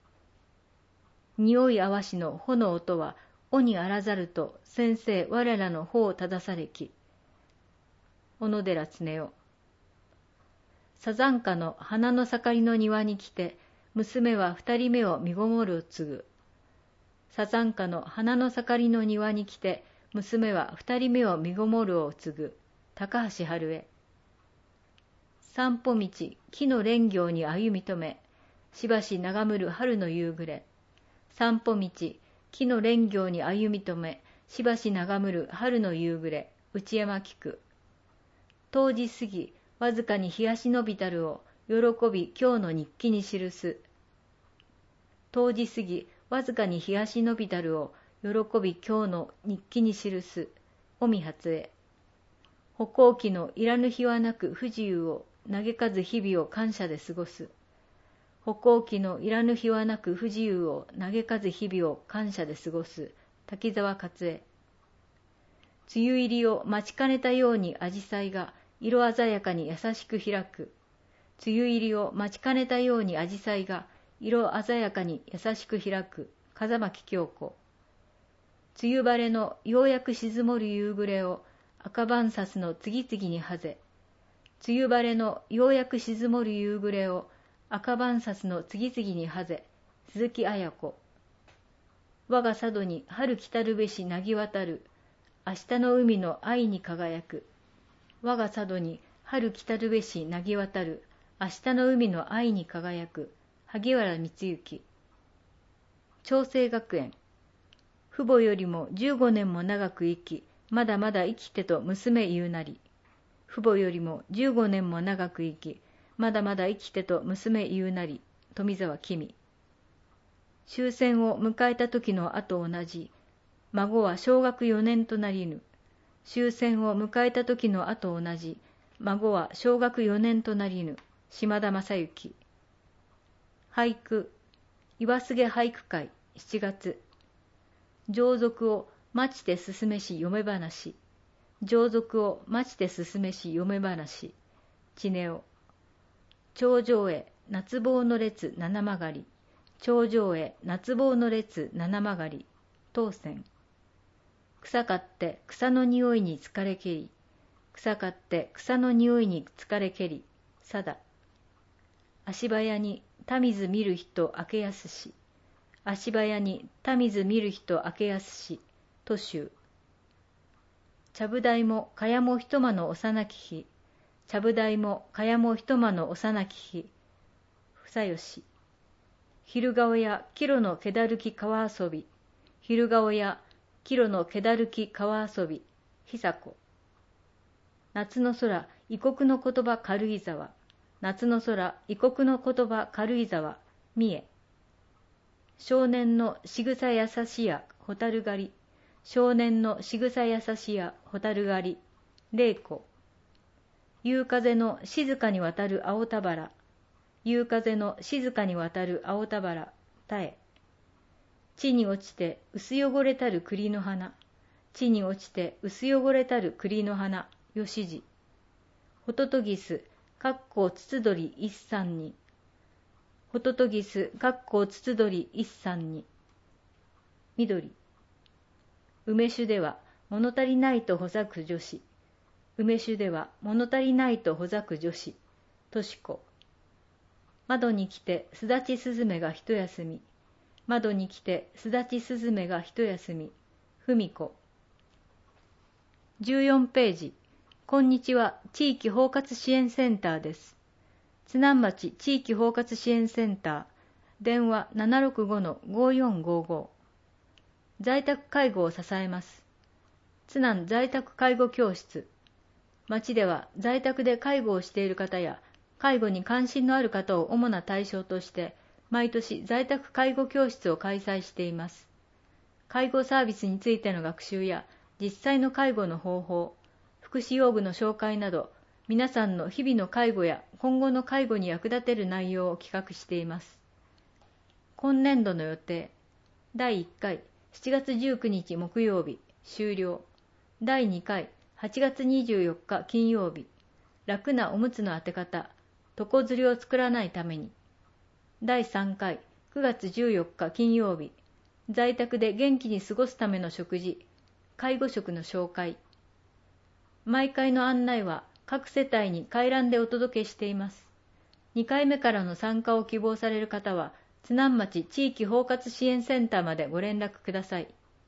匂いあわしの穂の音は尾にあらざると先生我らの方を正されき。小野寺恒夫。サザンカの花の盛りの庭に来て娘は二人目を身ごもるを継ぐ。サザンカの花の盛りの庭に来て娘は二人目を身ごもるを継ぐ。高橋春江。散歩道木の蓮行に歩み止めしばし眺むる春の夕暮れ。散歩道木の蓮行に歩み止めしばし眺むる春の夕暮れ。内山菊。冬至過ぎわずかに日足伸びたるを喜び今日の日記に記す。冬至過ぎわずかに日足伸びたるを喜び今日の日記に記す。尾身初江。歩行器のいらぬ日はなく不自由を嘆かず日々を感謝で過ごす。 歩行器のいらぬ日はなく不自由を嘆かず日々を感謝で過ごす滝沢勝恵。梅雨入りを待ちかねたように紫陽花が色鮮やかに優しく開く。梅雨入りを待ちかねたように紫陽花が色鮮やかに優しく開く風巻京子。梅雨晴れのようやく沈もる夕暮れを赤晩札の次々にはぜ。梅雨晴れのようやく沈もる夕暮れを赤晩札の次々にはぜ。鈴木綾子。我が佐渡に春来たるべしなぎわたる。明日の海の愛に輝く。我が佐渡に春来たるべしなぎわたる。明日の海の愛に輝く。萩原光之。長生学園。父母よりも十五年も長く生き、まだまだ生きてと娘言うなり。父母よりも十五年も長く生き、まだまだ生きてと娘言うなり。富沢公。終戦を迎えた時の後同じ。孫は小学四年となりぬ。終戦を迎えた時の後同じ。孫は小学四年となりぬ。島田正幸。俳句。岩菅俳句会しちがつ。上俗を待ちて進めし嫁話。上俗を待ちて進めし嫁話。知音を。頂上へ夏坊の列七曲り。頂上へ夏坊の列七曲り。当選。草刈って草の匂いに疲れけり。草刈って草の匂いに疲れけり。さだ。足早に田水見る人明けやすし。足早に田水見る人明けやすし。都州。ちゃぶ台もかやもひとまの幼き日。ちゃぶ台もかやもひとまの幼き日。房吉。昼顔やキロの気だるき川遊び。昼顔やキロの気だるき川遊び。久子。夏の空異国の言葉軽井沢。夏の空異国の言葉軽井沢。三重。少年の仕草優しや蛍狩り。少年の仕草優しや蛍狩り。玲子。夕風の静かに渡る青田原。夕風の静かに渡る青田原。多江。地に落ちて薄汚れたる栗の花。地に落ちて薄汚れたる栗の花。吉次。ホトトギス、かっこつつどり一三に。ホトトギス、かっこつつどり一三に。緑。梅酒では物足りないとほざく女子。梅酒では物足りないとほざく女子。とし子。窓に来てすだちすずめが一休み。窓に来てすだちすずめが一休み。ふみこ。じゅうよんページ。こんにちは、地域包括支援センターです。津南町地域包括支援センター。電話 ななろくごのごよんごご。在宅介護を支えます。津南在宅介護教室。町では在宅で介護をしている方や、介護に関心のある方を主な対象として、毎年在宅介護教室を開催しています。介護サービスについての学習や、実際の介護の方法、福祉用具の紹介など、皆さんの日々の介護や今後の介護に役立てる内容を企画しています。今年度の予定。だいいっかい、しちがつじゅうくにち木曜日、終了。だいにかい、はちがつにじゅうよっか金曜日、楽なおむつの当て方、床ずりを作らないために。だいさんかい、くがつじゅうよっか金曜日、在宅で元気に過ごすための食事、介護食の紹介。毎回の案内は各世帯に回覧でお届けしています。にかいめからの参加を希望される方は、津南町地域包括支援センターまでご連絡ください。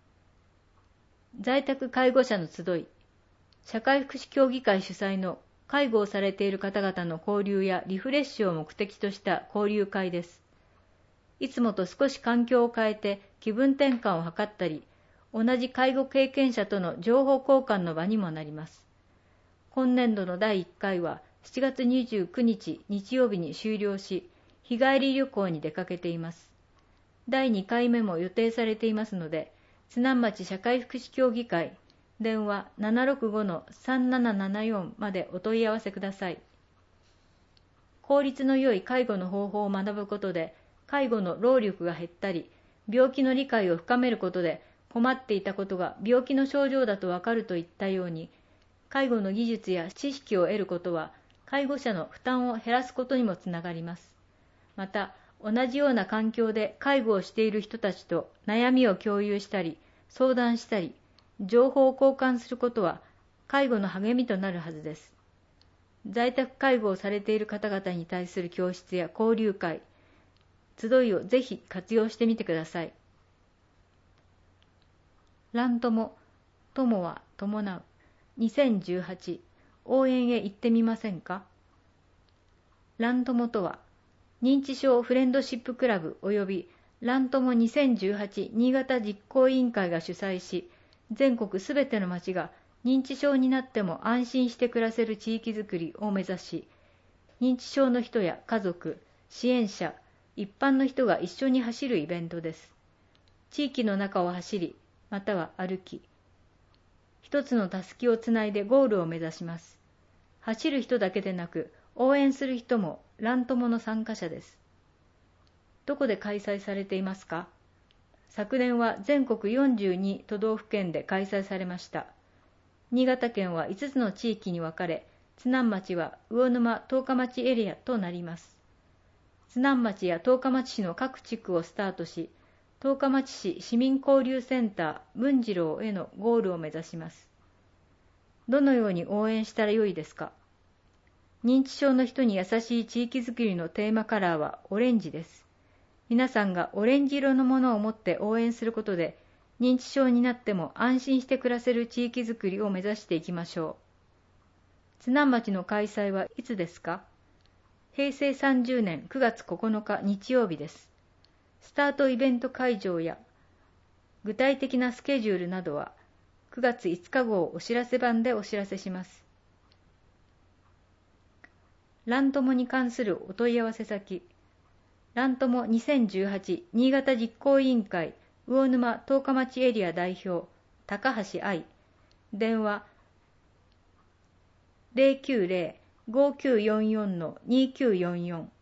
在宅介護者の集い。社会福祉協議会主催の介護をされている方々の交流やリフレッシュを目的とした交流会です。いつもと少し環境を変えて気分転換を図ったり、同じ介護経験者との情報交換の場にもなります。今年度のだいいっかいはしちがつにじゅうくにち日曜日に終了し、日帰り旅行に出かけています。だいにかいめも予定されていますので、津南町社会福祉協議会、電話 ななろくごのさんななななよん までお問い合わせください。 効率の良い介護の方法を学ぶことで、介護の労力が減ったり、病気の理解を深めることで、困っていたことが病気の症状だとわかるといったように、介護の技術や知識を得ることは、介護者の負担を減らすことにもつながります。また、同じような環境で介護をしている人たちと悩みを共有したり、相談したり、情報を交換することは、介護の励みとなるはずです。在宅介護をされている方々に対する教室や交流会、集いをぜひ活用してみてください。ラン友、友は伴う。にせんじゅうはち、応援へ行ってみませんか？ラン友とは、認知症フレンドシップクラブ及びラン友にせんじゅうはち新潟実行委員会が主催し、全国すべての町が認知症になっても安心して暮らせる地域づくりを目指し、認知症の人や家族、支援者、一般の人が一緒に走るイベントです。地域の中を走り、または歩き、一つのたすきをつないでゴールを目指します。走る人だけでなく、応援する人もラン友の参加者です。どこで開催されていますか？昨年は全国よんじゅうに都道府県で開催されました。新潟県はいつつの地域に分かれ、津南町は魚沼十日町エリアとなります。津南町や十日町市の各地区をスタートし、十日町市市民交流センター文次郎へのゴールを目指します。どのように応援したらよいですか？認知症の人に優しい地域づくりのテーマカラーはオレンジです。皆さんがオレンジ色のものを持って応援することで、認知症になっても安心して暮らせる地域づくりを目指していきましょう。津南町の開催はいつですか？へいせいさんじゅうねんくがつここのか日曜日です。スタートイベント会場や具体的なスケジュールなどはくがついつか号お知らせ版でお知らせします。ラン友に関するお問い合わせ先、ラン友にせんじゅうはち新潟実行委員会魚沼十日町エリア代表高橋愛、電話 ゼロきゅうゼロ ごきゅうよんよん にきゅうよんよん。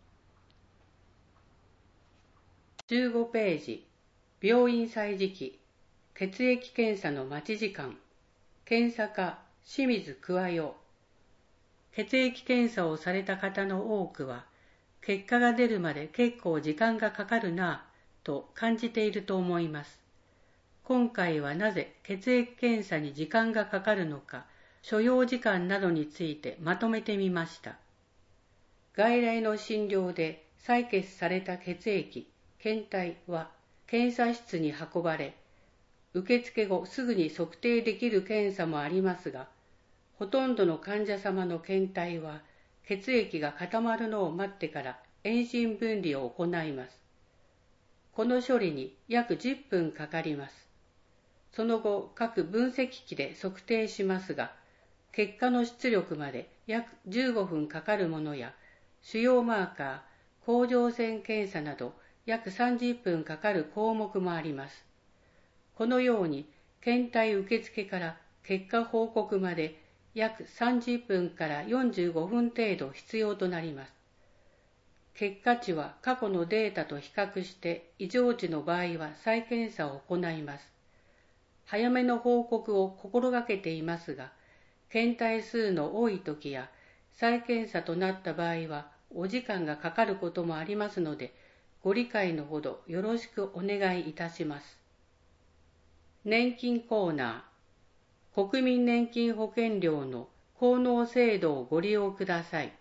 じゅうごページ、病院歳時記、血液検査の待ち時間、検査課清水桑代。血液検査をされた方の多くは、結果が出るまで結構時間がかかるなぁと感じていると思います。今回はなぜ血液検査に時間がかかるのか、所要時間などについてまとめてみました。外来の診療で採血された血液、検体は検査室に運ばれ、受付後すぐに測定できる検査もありますが、ほとんどの患者様の検体は血液が固まるのを待ってから遠心分離を行います。この処理に約じゅっぷんかかります。その後、各分析機で測定しますが、結果の出力まで約じゅうごふんかかるものや、腫瘍マーカー、甲状腺検査など約さんじゅっぷんかかる項目もあります。このように、検体受付から結果報告まで約さんじゅっぷんからよんじゅうごふん程度必要となります。結果値は過去のデータと比較して異常値の場合は再検査を行います。早めの報告を心がけていますが、検体数の多い時や再検査となった場合はお時間がかかることもありますので、ご理解のほどよろしくお願いいたします。年金コーナー、国民年金保険料の効能制度をご利用ください。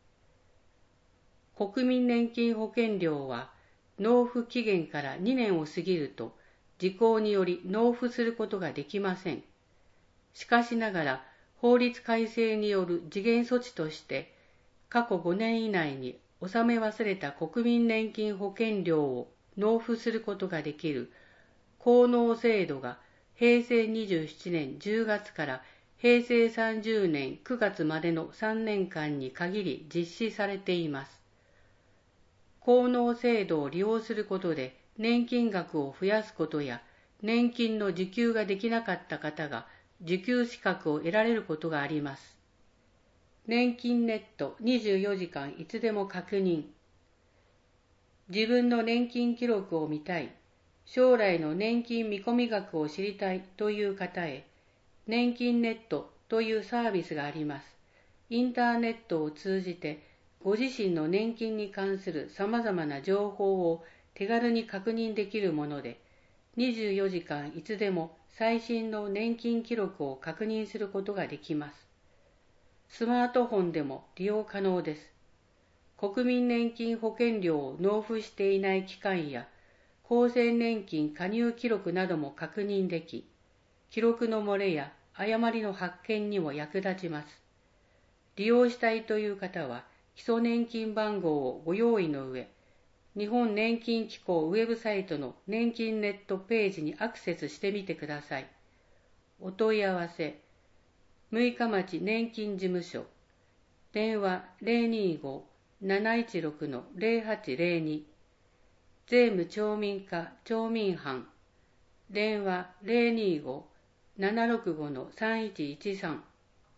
国民年金保険料は納付期限からにねんを過ぎると時効により納付することができません。しかしながら法律改正による時限措置として過去ごねん以内に納め忘れた国民年金保険料を納付することができる効能制度がへいせいにじゅうななねんじゅうがつからへいせいさんじゅうねんくがつまでのさんねんかんに限り実施されています。効能制度を利用することで年金額を増やすことや年金の受給ができなかった方が受給資格を得られることがあります。 年金ネットにじゅうよじかんいつでも確認。自分の年金記録を見たい、将来の年金見込み額を知りたいという方へ、年金ネットというサービスがあります。インターネットを通じて、ご自身の年金に関するさまざまな情報を手軽に確認できるもので、にじゅうよじかんいつでも最新の年金記録を確認することができます。スマートフォンでも利用可能です。国民年金保険料を納付していない期間や、厚生年金加入記録なども確認でき、記録の漏れや誤りの発見にも役立ちます。利用したいという方は、基礎年金番号をご用意の上、日本年金機構ウェブサイトの年金ネットページにアクセスしてみてください。お問い合わせ、六日町年金事務所、電話 ゼロにーごーなないちろくのゼロはちゼロに、税務町民課町民班、電話 ゼロにーごーななろくごのさんいちいちさん。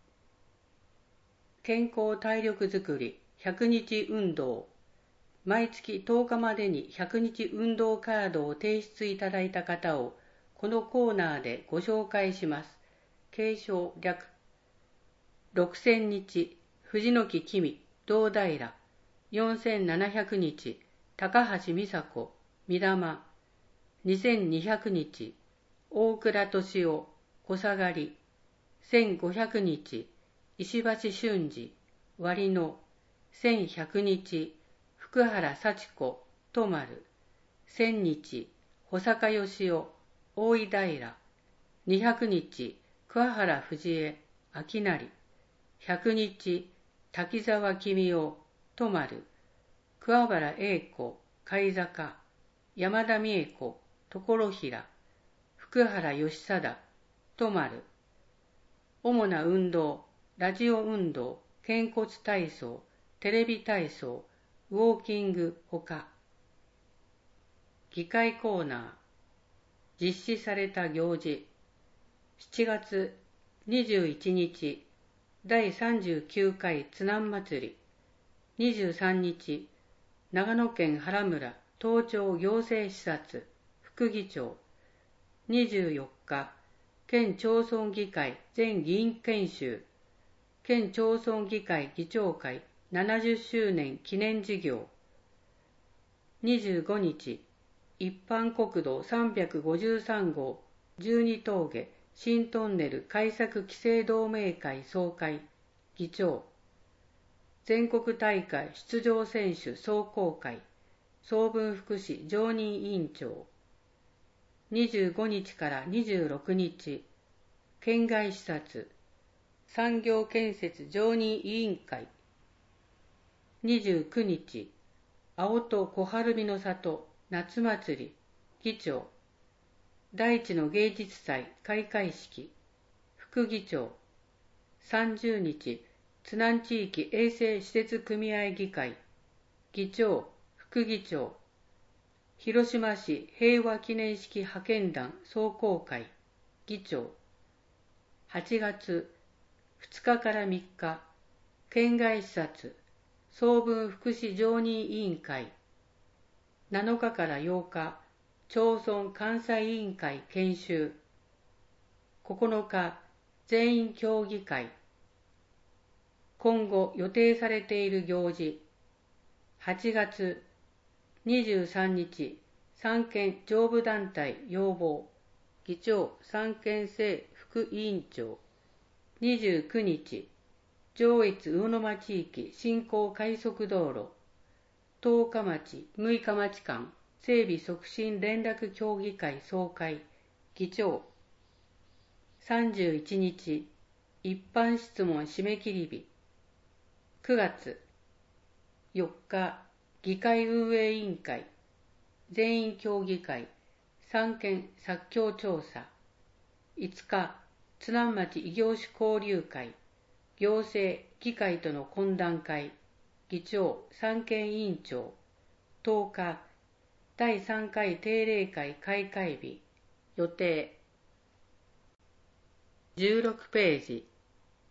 健康体力づくりひゃくにち運動。毎月とおかまでにひゃくにち運動カードを提出いただいた方をこのコーナーでご紹介します。継承略ろくせんにち藤木きみ堂平よんせんななひゃくにち高橋美佐子三玉にせんにひゃくにち大倉敏夫小下がりせんごひゃくにち石橋俊二割野せんひゃくにち福原幸子都丸千日保坂義雄大井平にひゃくにち桑原藤江秋成ひゃくにち滝沢公夫都丸桑原英子貝坂山田美恵子所平福原義貞都丸主な運動ラジオ運動肩骨体操テレビ体操ウォーキングほか議会コーナー実施された行事しちがつにじゅういちにちだいさんじゅうきゅうかい津南祭りにじゅうさんにち長野県原村東町行政視察副議長にじゅうよっか県町村議会全議員研修県町村議会議長会ななじゅっしゅうねん記念事業にじゅうごにち一般国道さんびゃくごじゅうさんごうじゅうに峠新トンネル開削規制同盟会総会議長全国大会出場選手壮行会総分福祉常任委員長にじゅうごにちからにじゅうろくにち県外視察産業建設常任委員会にじゅうくにち青戸小春美の里夏祭り議長第一の芸術祭開会式副議長さんじゅうにち津南地域衛生施設組合議会議長副議長広島市平和記念式派遣団壮行会議長はちがつふつかからみっか県外視察総分福祉常任委員会なのかからようか町村監査委員会研修ここのか全員協議会今後予定されている行事はちがつにじゅうさんにち三県上部団体要望議長三県政副委員長にじゅうくにち上越魚沼地域振興快速道路十日町六日町間整備促進連絡協議会総会議長さんじゅういちにち一般質問締め切り日くがつよっか議会運営委員会全員協議会三県作況調査いつか津南町異業種交流会行政議会との懇談会議長三県委員長とおかだいさんかい定例会開会日予定じゅうろくページ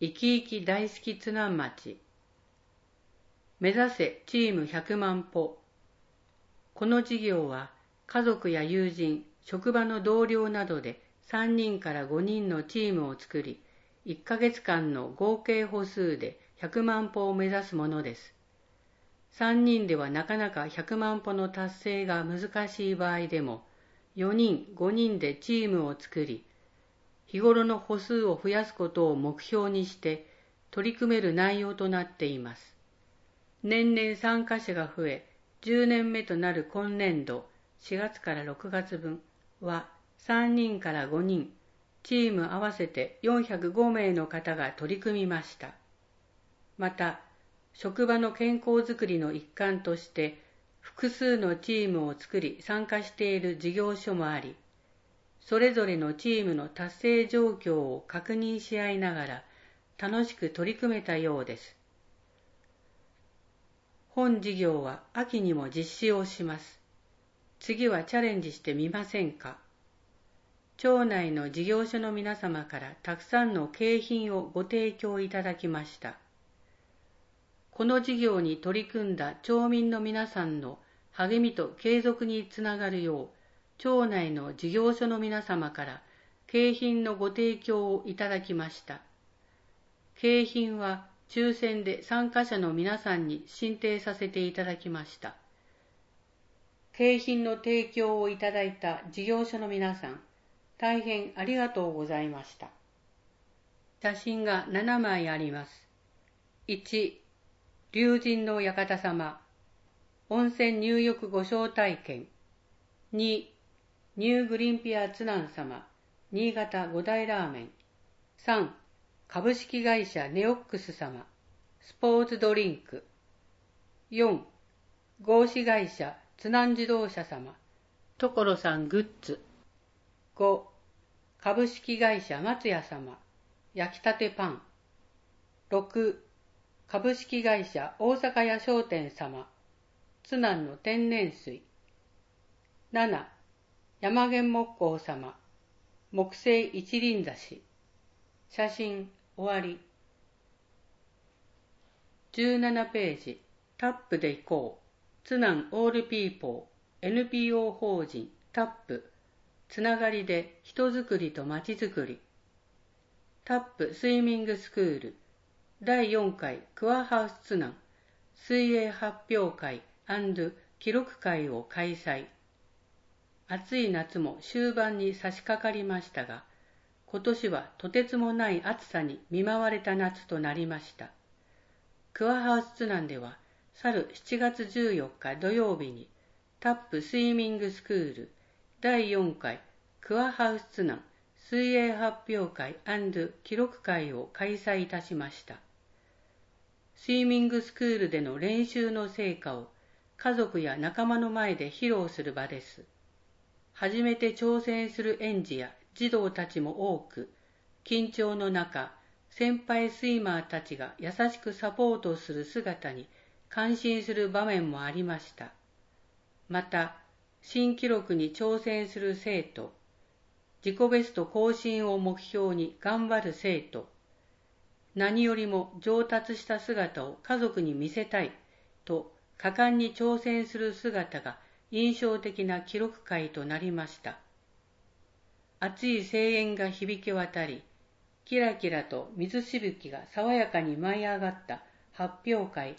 生き生き大好き津南町。目指せチームひゃくまん歩。この事業は家族や友人、職場の同僚などでさんにんからごにんのチームを作り、いっかげつかんの合計歩数でひゃくまん歩を目指すものです。さんにんではなかなかひゃくまん歩の達成が難しい場合でも、よにん、ごにんでチームを作り、日頃の歩数を増やすことを目標にして取り組める内容となっています。年々参加者が増え、じゅうねんめとなる今年度しがつからろくがつぶんはさんにんからごにん、チーム合わせてよんひゃくごめいの方が取り組みました。また、職場の健康づくりの一環として複数のチームを作り参加している事業所もあり、それぞれのチームの達成状況を確認し合いながら楽しく取り組めたようです。本事業は秋にも実施をします。次はチャレンジしてみませんか。町内の事業所の皆様からたくさんの景品をご提供いただきました。この事業に取り組んだ町民の皆さんの励みと継続につながるよう、町内の事業所の皆様から景品のご提供をいただきました。景品は抽選で参加者の皆さんに進呈させていただきました。景品の提供をいただいた事業所の皆さん、大変ありがとうございました。写真がななまいあります。いち、龍神の館様、温泉入浴ご招待券。に、ニューグリンピア津南様、新潟五大ラーメン。さん、株式会社ネオックス様、スポーツドリンク。よん、合資会社津南自動車様、所さんグッズ。ご、株式会社松屋様、焼きたてパン。ろく、株式会社大阪屋商店様、津南の天然水。なな、山源木工様、木製一輪挿し。写真終わり。じゅうななページ、タップで行こう。津南オールピーポー エヌピーオー 法人タップ、つながりで人づくりとまちづくり。タップスイミングスクールだいよんかいクアハウス津南水泳発表会&記録会を開催。暑い夏も終盤に差し掛かりましたが、今年はとてつもない暑さに見舞われた夏となりました。クアハウス津南では、去るしちがつじゅうよっか土曜日に、タップスイミングスクールだいよんかいクアハウス津南水泳発表会&記録会を開催いたしました。スイミングスクールでの練習の成果を家族や仲間の前で披露する場です。初めて挑戦する園児や児童たちも多く、緊張の中、先輩スイマーたちが優しくサポートする姿に感心する場面もありました。また、新記録に挑戦する生徒、自己ベスト更新を目標に頑張る生徒、何よりも上達した姿を家族に見せたいと果敢に挑戦する姿が印象的な記録会となりました。熱い声援が響き渡り、キラキラと水しぶきが爽やかに舞い上がった発表会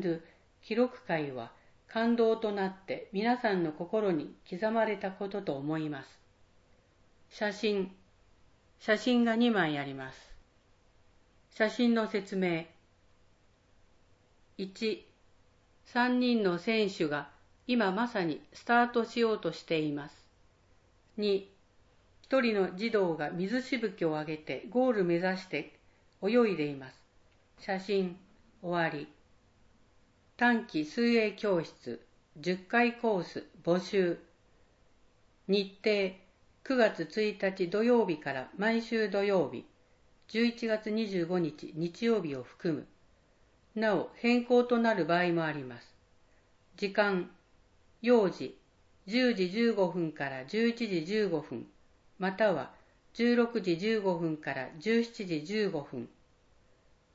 &記録会は感動となって皆さんの心に刻まれたことと思います。写真、写真がにまいあります。写真の説明。いち、さんにんの選手が今まさにスタートしようとしています。に、ひとりの児童が水しぶきを上げてゴール目指して泳いでいます。写真終わり。短期水泳教室じゅっかいコース募集。日程くがつついたち土曜日から毎週土曜日、じゅういちがつにじゅうごにち日曜日を含む。なお変更となる場合もあります。時間、幼児じゅうじじゅうごふんからじゅういちじじゅうごふん、またはじゅうろくじじゅうごふんからじゅうしちじじゅうごふん。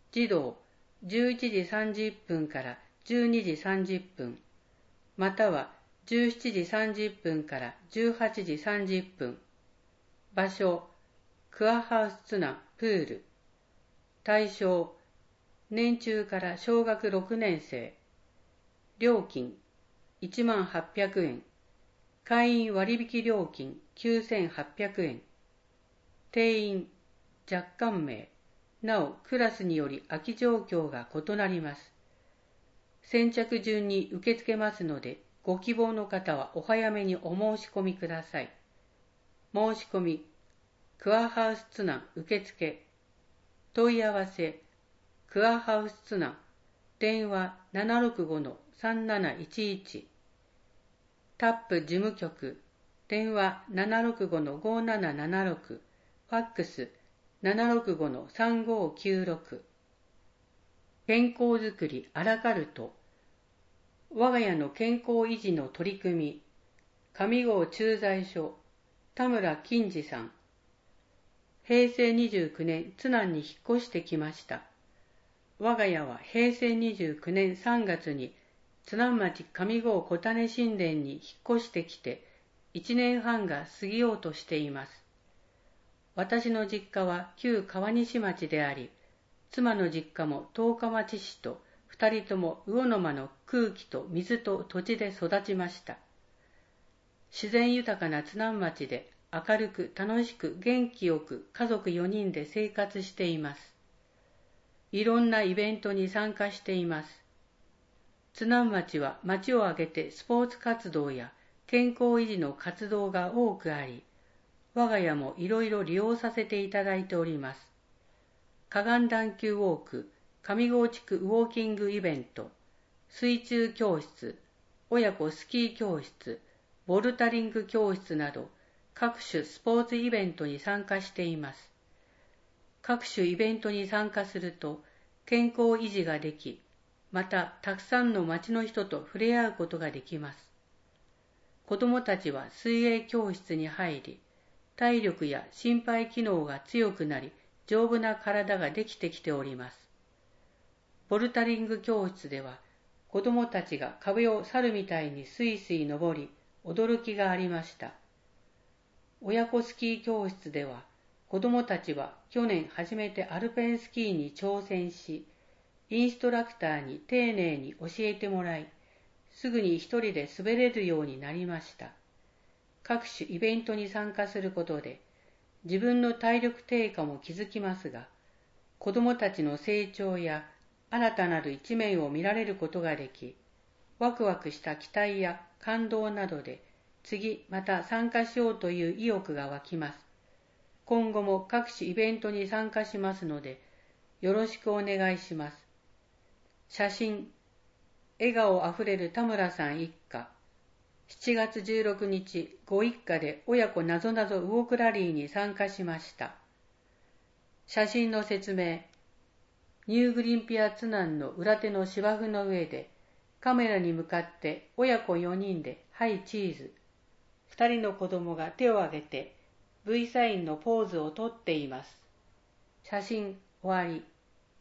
児童じゅういちじさんじゅっぷんからじゅうにじさんじゅっぷん、またはじゅうしちじさんじゅっぷんからじゅうはちじさんじゅっぷん。場所、クアハウスツナンプール。対象、年中から小学ろくねん生。料金、いちまんはっぴゃくえん。会員割引料金きゅうせんはっぴゃくえん。定員、若干名。なお、クラスにより空き状況が異なります。先着順に受け付けますので、ご希望の方はお早めにお申し込みください。申し込み、クアハウスツナン受付。問い合わせ、クアハウスツナン。電話 ななろくごのさんなないちいち。タップ事務局。電話 ななろくごのごななななろく。ファックス ななろくごのさんごきゅうろく。健康づくりアラカルト。我が家の健康維持の取り組み。上郷駐在所。田村金次さん。へいせいにじゅうきゅうねん、津南に引っ越してきました。我が家はへいせいにじゅうきゅうねんさんがつに津南町上郷小種神殿に引っ越してきていちねんはんが過ぎようとしています。私の実家は旧川西町であり、妻の実家も十日町市と二人とも魚沼の空気と水と土地で育ちました。自然豊かな津南町で明るく楽しく元気よく家族よにんで生活しています。いろんなイベントに参加しています。津南町は町を挙げてスポーツ活動や健康維持の活動が多くあり、我が家もいろいろ利用させていただいております。河岸段丘ウォーク、上郷地区ウォーキングイベント、水中教室、親子スキー教室、ボルタリング教室など各種スポーツイベントに参加しています。各種イベントに参加すると健康維持ができ、またたくさんの町の人と触れ合うことができます。子どもたちは水泳教室に入り、体力や心肺機能が強くなり、丈夫な体ができてきております。ボルタリング教室では、子どもたちが壁を猿みたいにスイスイ登り、驚きがありました。親子スキー教室では、子どもたちは去年初めてアルペンスキーに挑戦し、インストラクターに丁寧に教えてもらい、すぐに一人で滑れるようになりました。各種イベントに参加することで、自分の体力低下も気づきますが、子どもたちの成長や新たなる一面を見られることができ、ワクワクした期待や感動などで、次また参加しようという意欲が湧きます。今後も各種イベントに参加しますので、よろしくお願いします。写真、笑顔あふれる田村さん一家。しちがつじゅうろくにち、ご一家で親子なぞなぞウォークラリーに参加しました。写真の説明。ニューグリンピア津南の裏手の芝生の上で、カメラに向かって親子よにんで、はいチーズ。二人の子供が手を挙げて、V サインのポーズをとっています。写真終わり。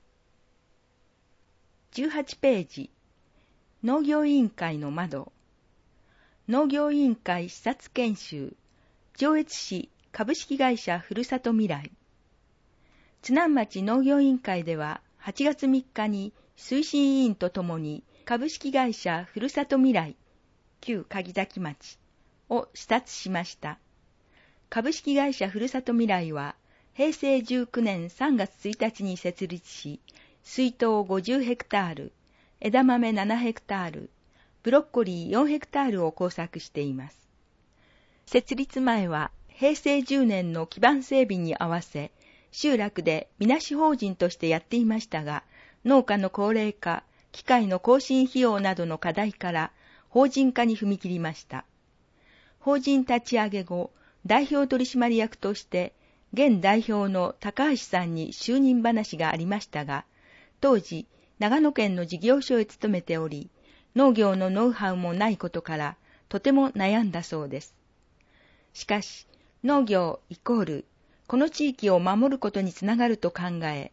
じゅうはちページ。農業委員会の窓。農業委員会視察研修。上越市株式会社ふるさと未来。津南町農業委員会でははちがつみっかに推進委員とともに株式会社ふるさと未来、旧鍵崎町を視察しました。株式会社ふるさと未来はへいせいじゅうきゅうねんさんがつついたちに設立し、水筒ごじゅうヘクタール、枝豆ななヘクタール、ブロッコリーよんヘクタールを耕作しています。設立前はへいせいじゅうねんの基盤整備に合わせ、集落でみなし法人としてやっていましたが、農家の高齢化、機械の更新費用などの課題から法人化に踏み切りました。法人立ち上げ後、代表取締役として現代表の高橋さんに就任話がありましたが、当時長野県の事業所へ勤めており、農業のノウハウもないことからとても悩んだそうです。しかし、農業イコールこの地域を守ることにつながると考え、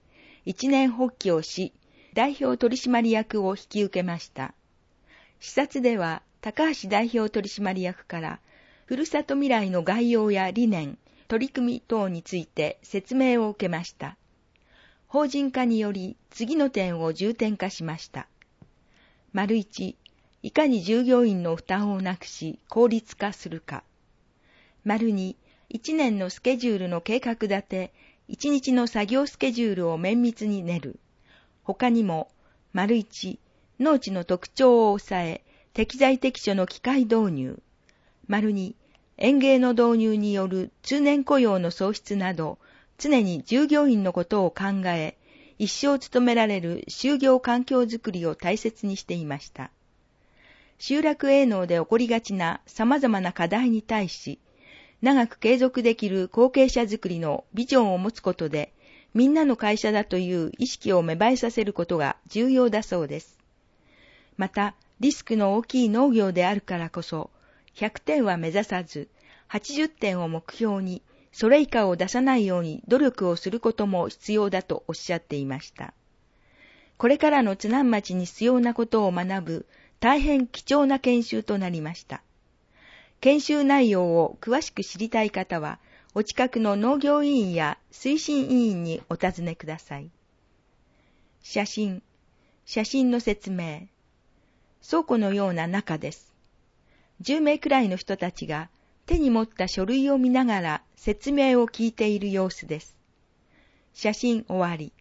一年発起をし、代表取締役を引き受けました。視察では、高橋代表取締役から、ふるさと未来の概要や理念、取り組み等について説明を受けました。法人化により次の点を重点化しました。丸一、いかに従業員の負担をなくし効率化するか。丸二、一年のスケジュールの計画立て、一日の作業スケジュールを綿密に練る。他にも、丸一、農地の特徴を抑え、適材適所の機械導入。丸二、園芸の導入による通年雇用の創出など、常に従業員のことを考え、一生勤められる就業環境づくりを大切にしていました。集落営農で起こりがちな様々な課題に対し、長く継続できる後継者づくりのビジョンを持つことで、みんなの会社だという意識を芽生えさせることが重要だそうです。また、リスクの大きい農業であるからこそ、ひゃくてんは目指さず、はちじゅってんを目標に、それ以下を出さないように努力をすることも必要だとおっしゃっていました。これからの津南町に必要なことを学ぶ大変貴重な研修となりました。研修内容を詳しく知りたい方は、お近くの農業委員や推進委員にお尋ねください。写真、写真の説明。倉庫のような中です。じゅうめいくらいの人たちが手に持った書類を見ながら説明を聞いている様子です。写真終わり。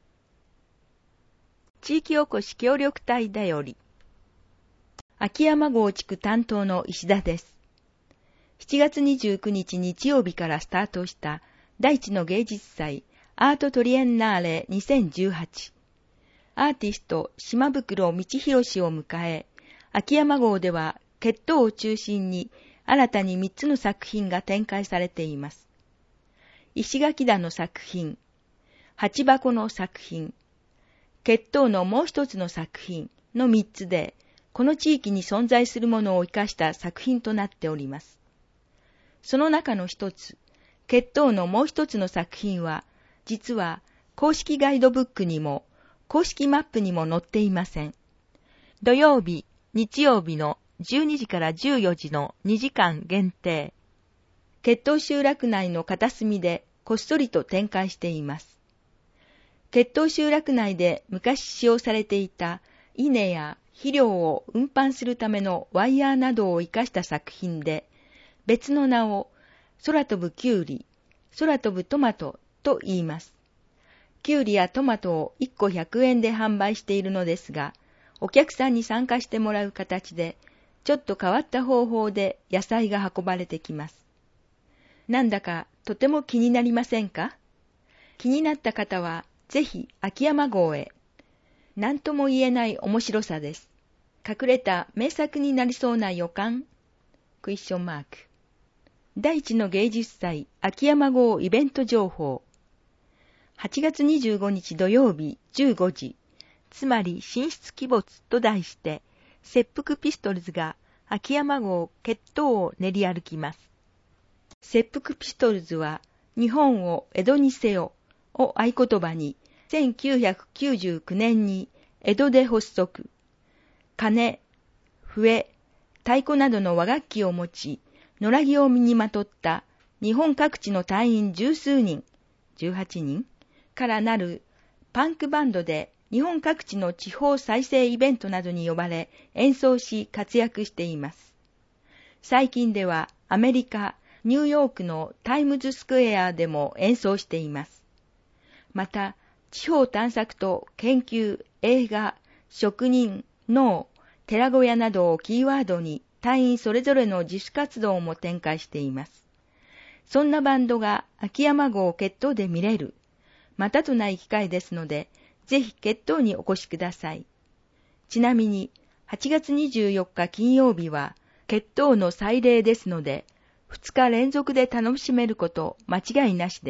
地域おこし協力隊だより。秋山郷地区担当の石田です。しちがつにじゅうくにち日曜日からスタートした第一の芸術祭アートトリエンナーレにせんじゅうはち。アーティスト島袋道弘氏を迎え、秋山郷では決闘を中心に新たにみっつの作品が展開されています。石垣田の作品、鉢箱の作品、決闘のもう一つの作品のみっつで、この地域に存在するものを生かした作品となっております。その中の一つ、決闘のもう一つの作品は、実は公式ガイドブックにも、公式マップにも載っていません。土曜日、日曜日のじゅうにじからじゅうよじのにじかん限定。決闘集落内の片隅でこっそりと展開しています。決闘集落内で昔使用されていた稲や肥料を運搬するためのワイヤーなどを生かした作品で、別の名を空飛ぶキュウリ、空飛ぶトマトと言います。キュウリやトマトをいっこひゃくえんで販売しているのですが、お客さんに参加してもらう形で、ちょっと変わった方法で野菜が運ばれてきます。なんだかとても気になりませんか？気になった方はぜひ秋山郷へ。何とも言えない面白さです。隠れた名作になりそうな予感？クエスチョンマーク。第一の芸術祭秋山郷イベント情報。はちがつにじゅうごにち土曜日じゅうごじ、つまり神出鬼没と題して、切腹ピストルズが秋山郷決闘を練り歩きます。切腹ピストルズは日本を江戸にせよを合言葉にせんきゅうひゃくきゅうじゅうきゅうねんに江戸で発足。鐘、笛、太鼓などの和楽器を持ち、野良着を身にまとった日本各地の隊員十数人、じゅうはちにんからなるパンクバンドで日本各地の地方再生イベントなどに呼ばれ演奏し活躍しています。最近ではアメリカ、ニューヨークのタイムズスクエアでも演奏しています。また、地方探索と研究、映画、職人、農、寺小屋などをキーワードに隊員それぞれの自主活動も展開しています。そんなバンドが秋山郷決闘で見れる、またとない機会ですので、ぜひ決闘にお越しください。ちなみに、はちがつにじゅうよっか金曜日は、決闘の祭礼ですので、ふつか連続で楽しめること間違いなしです。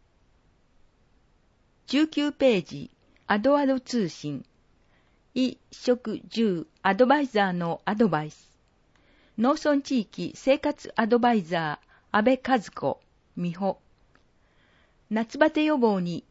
じゅうきゅうページ、アドアド通信。衣食住アドバイザーのアドバイス。農村地域生活アドバイザー、安倍和子、美穂。夏バテ予防に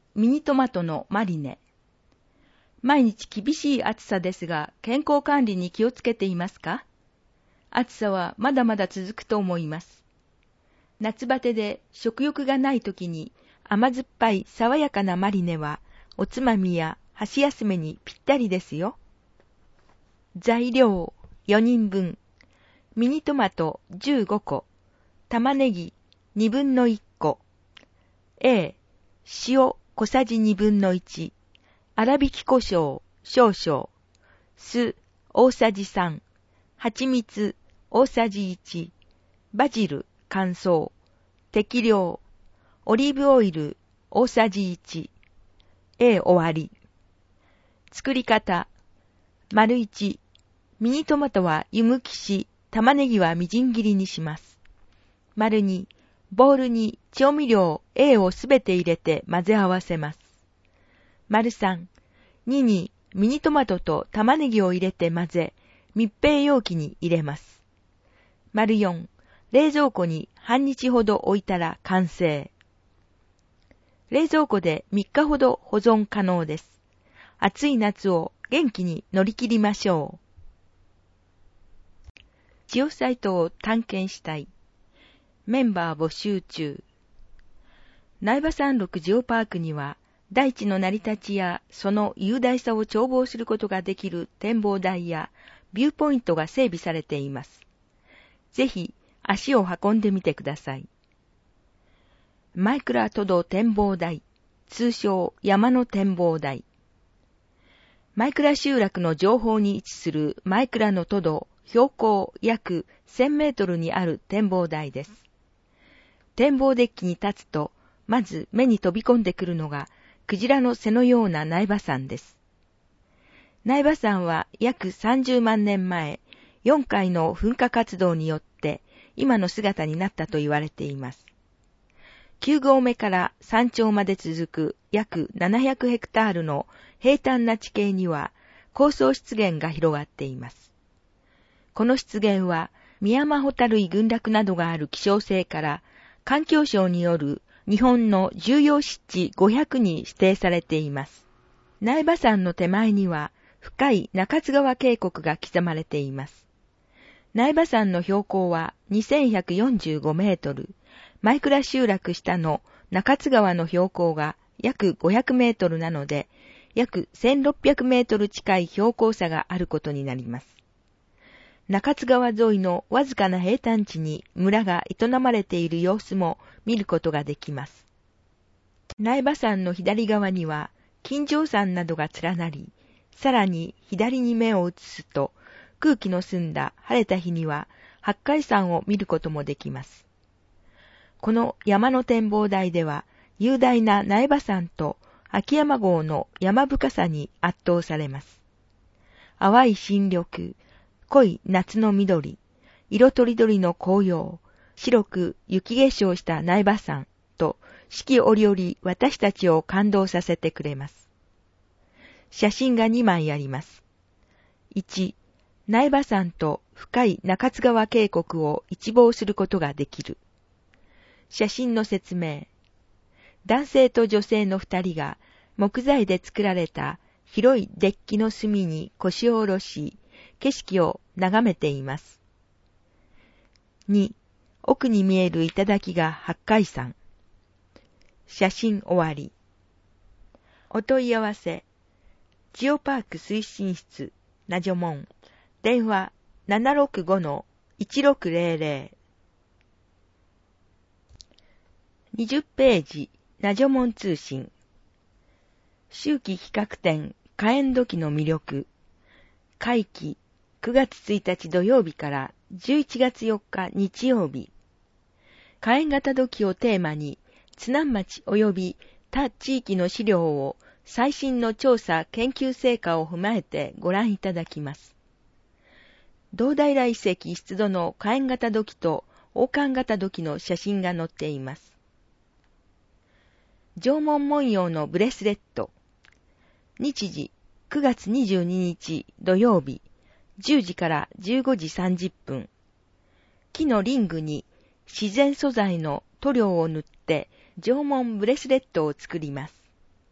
ミニトマトのマリネ。毎日厳しい暑さですが、健康管理に気をつけていますか？暑さはまだまだ続くと思います。夏バテで食欲がない時に甘酸っぱい爽やかなマリネはおつまみや箸休めにぴったりですよ。材料よにんぶん、ミニトマトじゅうごこ、玉ねぎにぶんのいっこ、A、塩小さじにぶんのいち、粗挽き胡椒少々、酢大さじさん、蜂蜜大さじいち、バジル乾燥、適量、オリーブオイル大さじいち、A 終わり。作り方、丸いち、ミニトマトは湯むきし、玉ねぎはみじん切りにします。丸に、ボウルに調味料 A をすべて入れて混ぜ合わせます。丸さん、ににミニトマトと玉ねぎを入れて混ぜ、密閉容器に入れます。丸よん、冷蔵庫に半日ほど置いたら完成。冷蔵庫でみっかほど保存可能です。暑い夏を元気に乗り切りましょう。ジオサイトを探検したい。メンバー募集中。苗場山麓ジオパークには、大地の成り立ちやその雄大さを眺望することができる展望台やビューポイントが整備されています。ぜひ足を運んでみてください。前倉都道展望台、通称山の展望台。前倉集落の上方に位置する前倉の都道、標高約せんメートルにある展望台です。展望デッキに立つと、まず目に飛び込んでくるのが、クジラの背のような苗場山です。苗場山は約さんじゅうまんねんまえ、よんかいの噴火活動によって今の姿になったと言われています。きゅうごうめから山頂まで続く約ななひゃくヘクタールの平坦な地形には高層湿原が広がっています。この湿原はミヤマホタルイ群落などがある希少性から環境省による日本の重要湿地ごひゃくに指定されています。苗場山の手前には深い中津川渓谷が刻まれています。苗場山の標高はにせんひゃくよんじゅうごメートル、前倉集落下の中津川の標高が約ごひゃくメートルなので、約せんろっぴゃくメートル近い標高差があることになります。中津川沿いのわずかな平坦地に村が営まれている様子も見ることができます。苗場山の左側には金城山などが連なり、さらに左に目を移すと空気の澄んだ晴れた日には八海山を見ることもできます。この山の展望台では雄大な苗場山と秋山郷の山深さに圧倒されます。淡い新緑、濃い夏の緑、色とりどりの紅葉、白く雪化粧した苗場山と四季折々私たちを感動させてくれます。写真がにまいあります。いち、苗場山と深い中津川渓谷を一望することができる。写真の説明。男性と女性の二人が木材で作られた広いデッキの隅に腰を下ろし、景色を眺めています。に、奥に見える頂が八海山。写真終わり。お問い合わせ。ジオパーク推進室、ナジョモン。電話 ななろくごのいちろくぜろぜろ。にじゅっページ、ナジョモン通信。秋季企画展、火炎土器の魅力。会期、くがつついたち土曜日からじゅういちがつよっか日曜日。火炎型土器をテーマに、津南町及び他地域の資料を最新の調査研究成果を踏まえてご覧いただきます。堂平遺跡出土の火炎型土器と王冠型土器の写真が載っています。縄文文様のブレスレット。日時くがつにじゅうににち土曜日じゅうじからじゅうごじさんじゅっぷん。木のリングに自然素材の塗料を塗って縄文ブレスレットを作ります。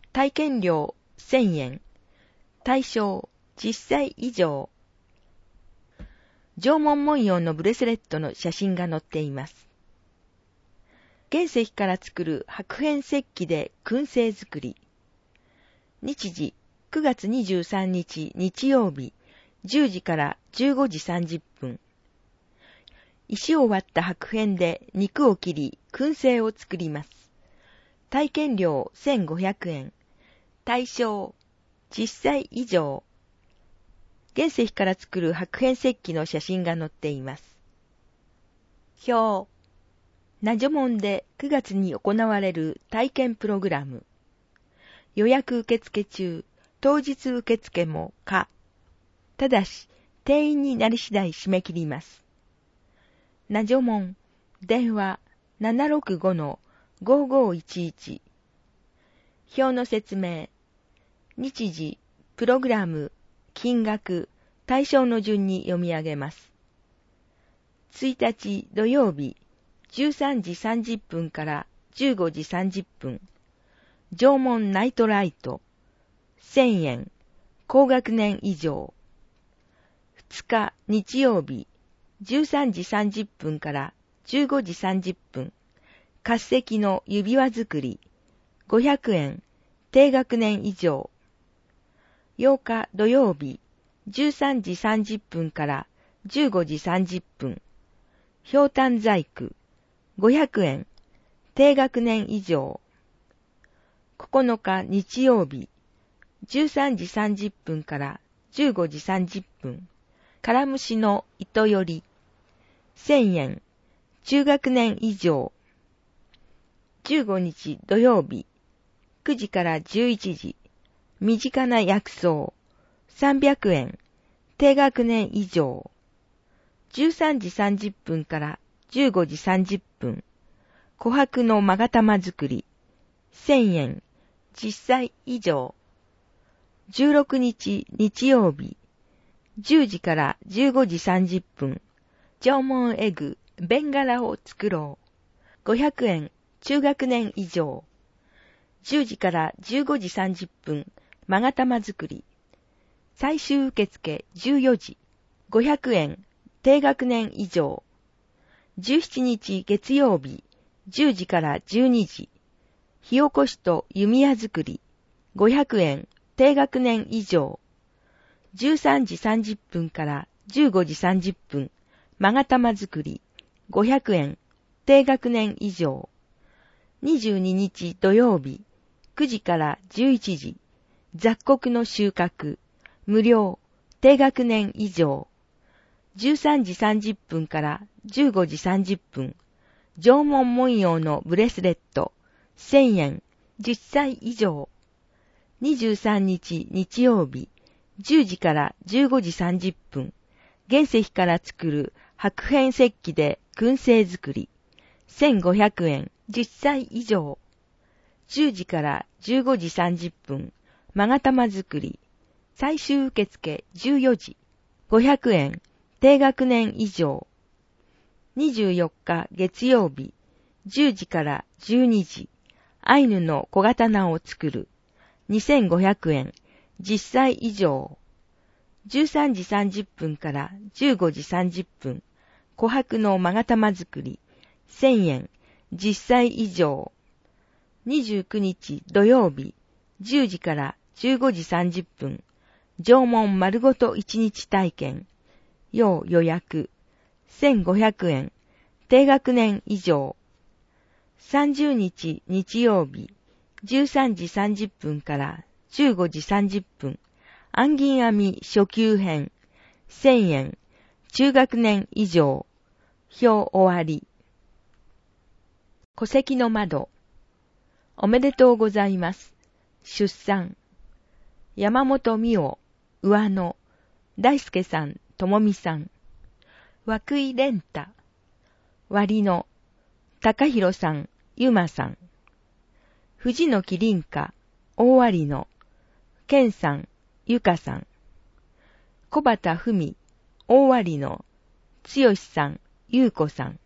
体験料せんえん。対象じゅっさい以上。縄文文様のブレスレットの写真が載っています。原石から作る白片石器で燻製作り。日時くがつにじゅうさんにち日曜日じゅうじからじゅうごじさんじゅっぷん。石を割った白片で肉を切り燻製を作ります。体験料せんごひゃくえん。対象じゅっさい以上。原石から作る白片石器の写真が載っています。表。ナジョモンでくがつに行われる体験プログラム。予約受付中、当日受付も可。ただし、定員になり次第締め切ります。ナジョモン、電話 ななろくごのごごいちいち。表の説明。日時、プログラム、金額、対象の順に読み上げます。ついたち土曜日、じゅうさんじさんじゅっぷんからじゅうごじさんじゅっぷん。縄文ナイトライト、せんえん、高学年以上。ふつか日曜日、じゅうさんじさんじゅっぷんからじゅうごじさんじゅっぷん。滑石の指輪作り、ごひゃくえん、低学年以上。ようか土曜日、じゅうさんじさんじゅっぷんからじゅうごじさんじゅっぷん。ひょうたん細工、ごひゃくえん、低学年以上。ここのか日曜日、じゅうさんじさんじゅっぷんからじゅうごじさんじゅっぷん。からむしの糸より、せんえん、中学年以上。じゅうごにち土曜日、くじからじゅういちじ、身近な薬草、さんびゃくえん、低学年以上。じゅうさんじさんじゅっぷんからじゅうごじさんじゅっぷん、琥珀の勾玉作り、せんえん、じゅっさい以上。じゅうろくにち日曜日、じゅうじからじゅうごじさんじゅっぷん、縄文エグ、ベンガラを作ろう。ごひゃくえん、中学年以上。じゅうじからじゅうごじさんじゅっぷん、勾玉作り。最終受付じゅうよじ、ごひゃくえん、低学年以上。じゅうしちにち月曜日、じゅうじからじゅうにじ。火起こしと弓矢作り、ごひゃくえん、低学年以上。じゅうさんじさんじゅっぷんからじゅうごじさんじゅっぷん、勾玉作り、ごひゃくえん、低学年以上。にじゅうににち土曜日、くじからじゅういちじ、雑穀の収穫、無料、低学年以上。じゅうさんじさんじゅっぷんからじゅうごじさんじゅっぷん、縄文文様のブレスレット、せんえん、じゅっさい以上。にじゅうさんにち日曜日、じゅうじからじゅうごじさんじゅっぷん、原石から作る白片石器で燻製作り、せんごひゃくえん、じゅっさい以上。じゅうじからじゅうごじさんじゅっぷん、勾玉作り、最終受付じゅうよじ、ごひゃくえん、低学年以上。にじゅうよっか月曜日、じゅうじからじゅうにじ、アイヌの小刀を作る、にせんごひゃくえん、じゅっさい以上。じゅうさんじさんじゅっぷんからじゅうごじさんじゅっぷん、琥珀の勾玉作り、せんえん、じゅっさい以上。にじゅうくにち土曜日、じゅうじからじゅうごじさんじゅっぷん、縄文丸ごといちにち体験、要予約、せんごひゃくえん、低学年以上。さんじゅうにち日曜日、じゅうさんじさんじゅっぷんからじゅうごじさんじゅっぷん、暗銀編み初級編、せんえん、中学年以上。表終わり。戸籍の窓。おめでとうございます。出産。山本美代、上野、大輔さん、智美さん。涌井蓮太。割野、高弘さん、ゆまさん。藤野木凛花、大割野、健さん、ゆかさん。小畑文、大割野、剛さん、ゆうこさん。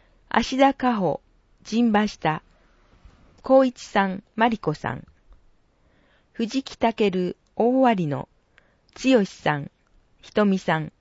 芦田加穂、陣馬下、光一さん、まりこさん。 藤木健大割の剛さん、ひとみさん。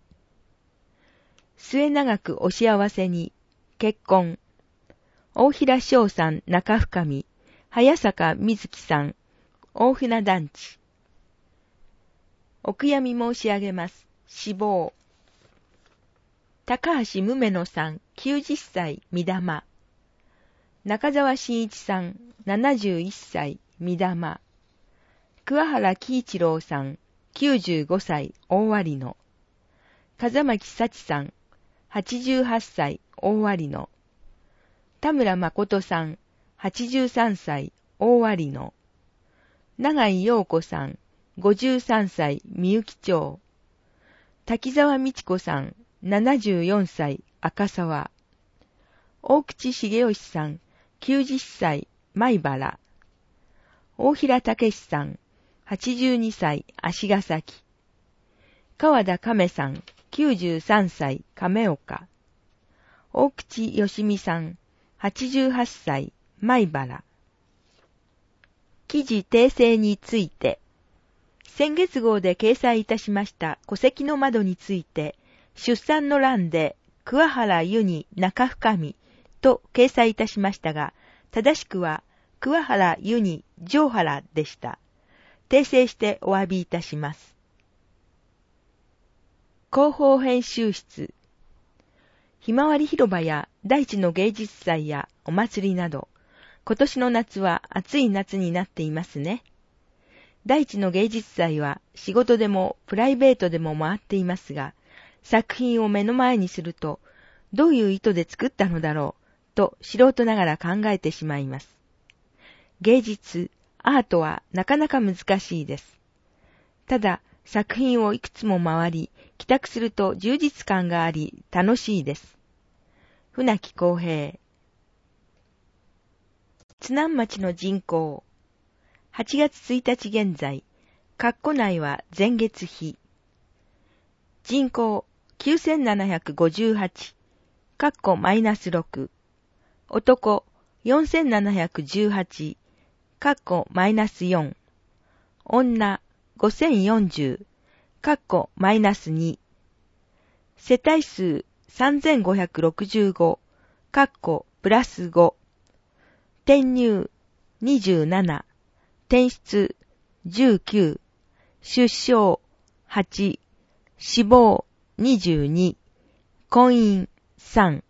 末永くお幸せに、結婚。大平翔さん中深見、早坂瑞希さん、大船団地。お悔やみ申し上げます。死亡。高橋無野さんきゅうじゅっさい、みだま。中澤真一さんななじゅういっさい、みだま。桑原喜一郎さんきゅうじゅうごさい、大割野。風巻幸さんはちじゅうはっさい、大割野。田村誠さんはちじゅうさんさい、大割野。永井陽子さんごじゅうさんさい、みゆき町。滝沢美智子さんななじゅうよんさい、赤沢。大口重義さんきゅうじゅっさい、米原。大平武さんはちじゅうにさい、足ヶ崎。川田亀さんきゅうじゅうさんさい、亀岡。大口よしみさんはちじゅうはっさい、米原。記事訂正について、先月号で掲載いたしました戸籍の窓について、出産の欄で桑原由に中深見と掲載いたしましたが、正しくは桑原由に上原でした。訂正してお詫びいたします。広報編集室。ひまわり広場や大地の芸術祭やお祭りなど、今年の夏は暑い夏になっていますね。大地の芸術祭は仕事でもプライベートでも回っていますが、作品を目の前にすると、どういう意図で作ったのだろうと素人ながら考えてしまいます。芸術、アートはなかなか難しいです。ただ、作品をいくつも回り、帰宅すると充実感があり楽しいです。船木公平。津南町の人口。はちがつついたち現在、括弧内は前月比。人口きゅうせんななひゃくごじゅうはち、括弧マイナスろく。男よんせんななひゃくじゅうはち、括弧マイナスよん。女ごせんよんじゅう、括弧マイナスに。世帯数さんぜんごひゃくろくじゅうご、括弧プラスご。転入にじゅうなな、転出じゅうきゅう、出生はち、死亡にじゅうに、婚姻さん。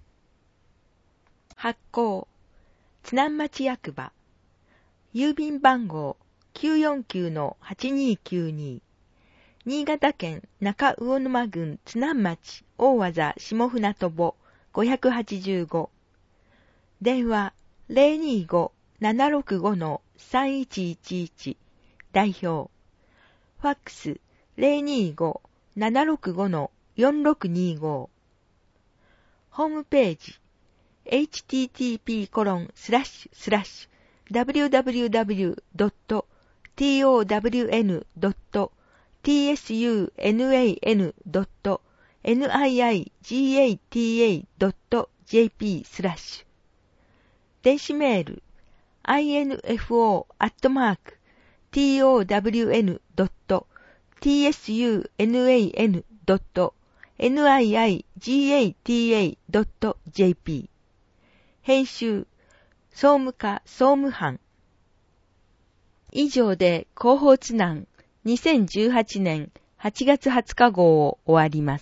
発行津南町役場。郵便番号 きゅうよんきゅうのはちにーきゅうに。新潟県中魚沼郡津南町大字下船渡ごひゃくはちじゅうご。電話 ゼロにーごーななろくごのさんいちいちいち。代表。ファックス ゼロにーごーななろくごのよんろくにーご。ホームページ エイチティーティーピーコロンスラッシュスラッシュダブリューダブリューダブリュードットトワンドットツナンドットニイジェーティーエードットジェーピー スラッシュ。電子メール アイエヌエフオー アットマーク トワンドットツナンドットニイジェーティーエードットジェーピー。編集総務課総務班。以上で広報津南にせんじゅうはちねんはちがつはつか号を終わります。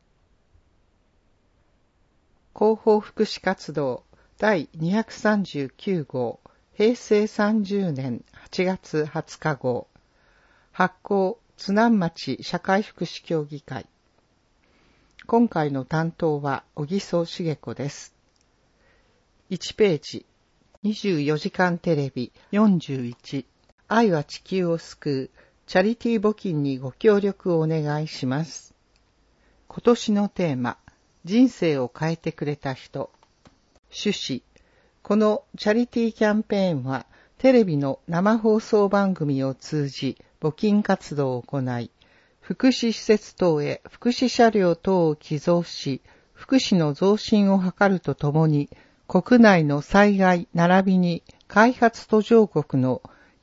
広報福祉活動第にひゃくさんじゅうきゅう号平成さんじゅうねんはちがつはつか号。発行津南町社会福祉協議会。今回の担当は小木曽茂子です。いちページ。にじゅうよじかんテレビよんじゅういち。愛は地球を救う。チャリティー募金にご協力をお願いします。今年のテーマ、人生を変えてくれた人。趣旨。このチャリティーキャンペーンは、テレビの生放送番組を通じ、募金活動を行い、福祉施設等へ福祉車両等を寄贈し、福祉の増進を図るとともに、国内の災害並びに開発途上国の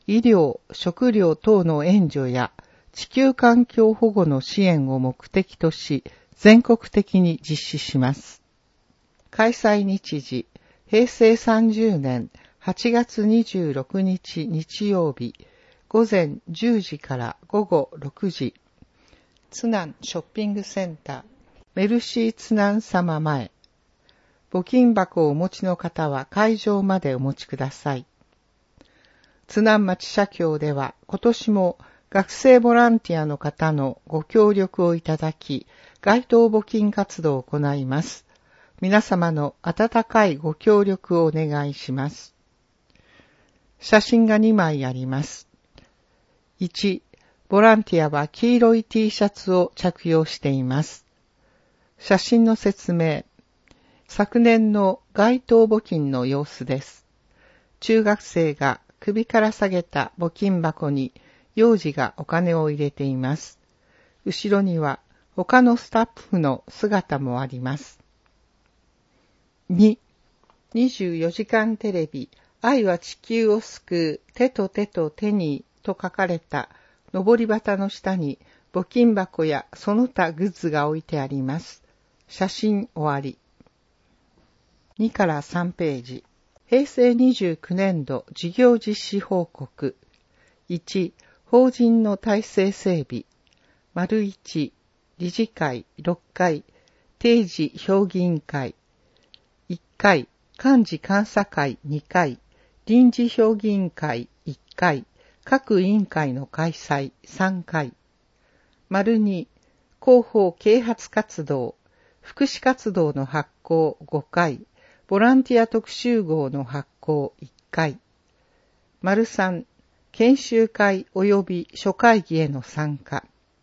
医療、食料等の援助や地球環境保護の支援を目的とし、全国的に実施します。開催日時、へいせいさんじゅうねんはちがつにじゅうろくにち日曜日、ごぜんじゅうじからごごろくじ、津南ショッピングセンター、メルシー津南様前。募金箱をお持ちの方は会場までお持ちください。津南町社協では今年も学生ボランティアの方のご協力をいただき、街頭募金活動を行います。皆様の温かいご協力をお願いします。写真がにまいあります。いち、ボランティアは黄色い T シャツを着用しています。写真の説明。昨年の街頭募金の様子です。中学生が首から下げた募金箱に幼児がお金を入れています。後ろには他のスタッフの姿もあります。に、にじゅうよじかんテレビ、愛は地球を救う、手と手と手にと書かれた上り旗の下に募金箱やその他グッズが置いてあります。写真終わり。にからさんページ。へいせいにじゅうきゅうねんど事業実施報告。いち、法人の体制整備。丸いち、理事会ろっかい、定時評議員会。いっかい、幹事監査会にかい、臨時評議員会いっかい、各委員会の開催さんかい。丸に、広報啓発活動、福祉活動の発行ごかい、ボランティア特集号の発行いっかい。丸さん、研修会及び諸会議への参加。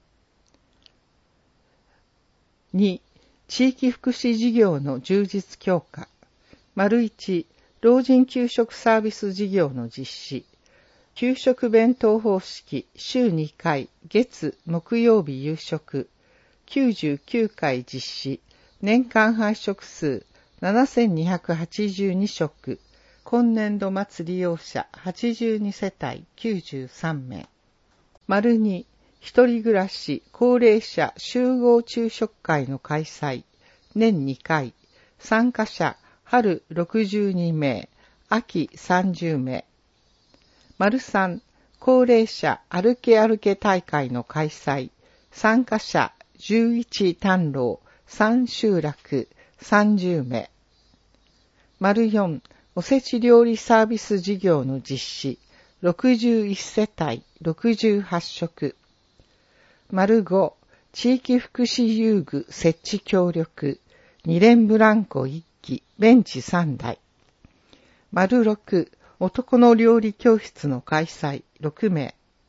に、地域福祉事業の充実強化。丸いち、老人給食サービス事業の実施。給食弁当方式週にかい、月木曜日夕食。きゅうじゅうきゅうかい実施。年間配食数ななせんにひゃくはちじゅうにしょく。今年度末利用者はちじゅうにせたいきゅうじゅうさんめい。丸に、一人暮らし高齢者集合昼食会の開催。年にかい。参加者春ろくじゅうにめい、秋さんじゅうめい。丸さん、高齢者歩け歩け大会の開催。参加者じゅういち単老、さん集落、さんじゅうめい。丸よん、おせち料理サービス事業の実施。ろくじゅういちせたい、ろくじゅうはちしょく。丸ご、地域福祉遊具設置協力。二連ブランコいっき、ベンチさんだい。丸ろく、男の料理教室の開催ろくめい。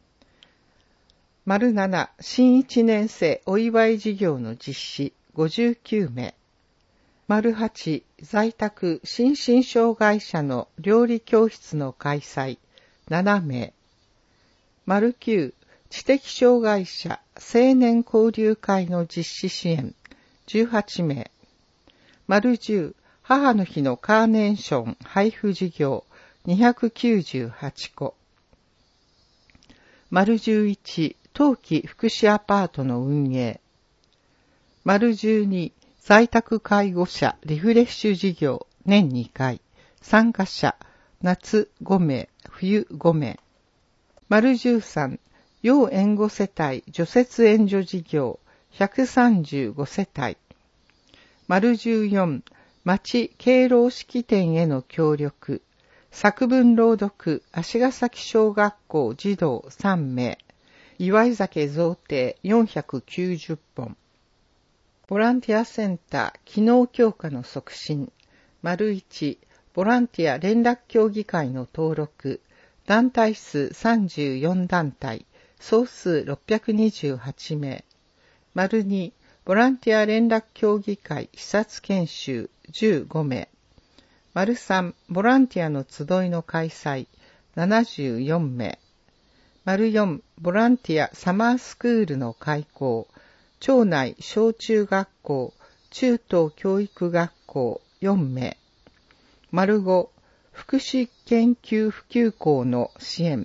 丸なな、新いちねんせいお祝い事業の実施ごじゅうきゅうめい。丸はち、在宅心身障害者の料理教室の開催ななめい。丸きゅう、知的障害者青年交流会の実施支援じゅうはちめい。丸じゅう、母の日のカーネーション配布事業にひゃくきゅうじゅうはちこ。丸じゅういち、冬季福祉アパートの運営。丸じゅうに、在宅介護者リフレッシュ事業年にかい。参加者夏ごめい、冬ごめい。丸じゅうさん、要援護世帯除雪援助事業ひゃくさんじゅうごせたい。丸じゅうよん、町敬老式典への協力。作文朗読足ヶ崎小学校児童さんめい。祝い酒贈呈よんひゃくきゅうじゅっぽん。ボランティアセンター機能強化の促進。丸いち、ボランティア連絡協議会の登録。団体数さんじゅうよんだんたい、総数ろっぴゃくにじゅうはちめい。丸に、ボランティア連絡協議会視察研修じゅうごめい。丸さん、ボランティアの集いの開催ななじゅうよんめい。丸よん、ボランティアサマースクールの開講。町内小中学校、中等教育学校よんめい。丸ご、福祉研究普及校の支援、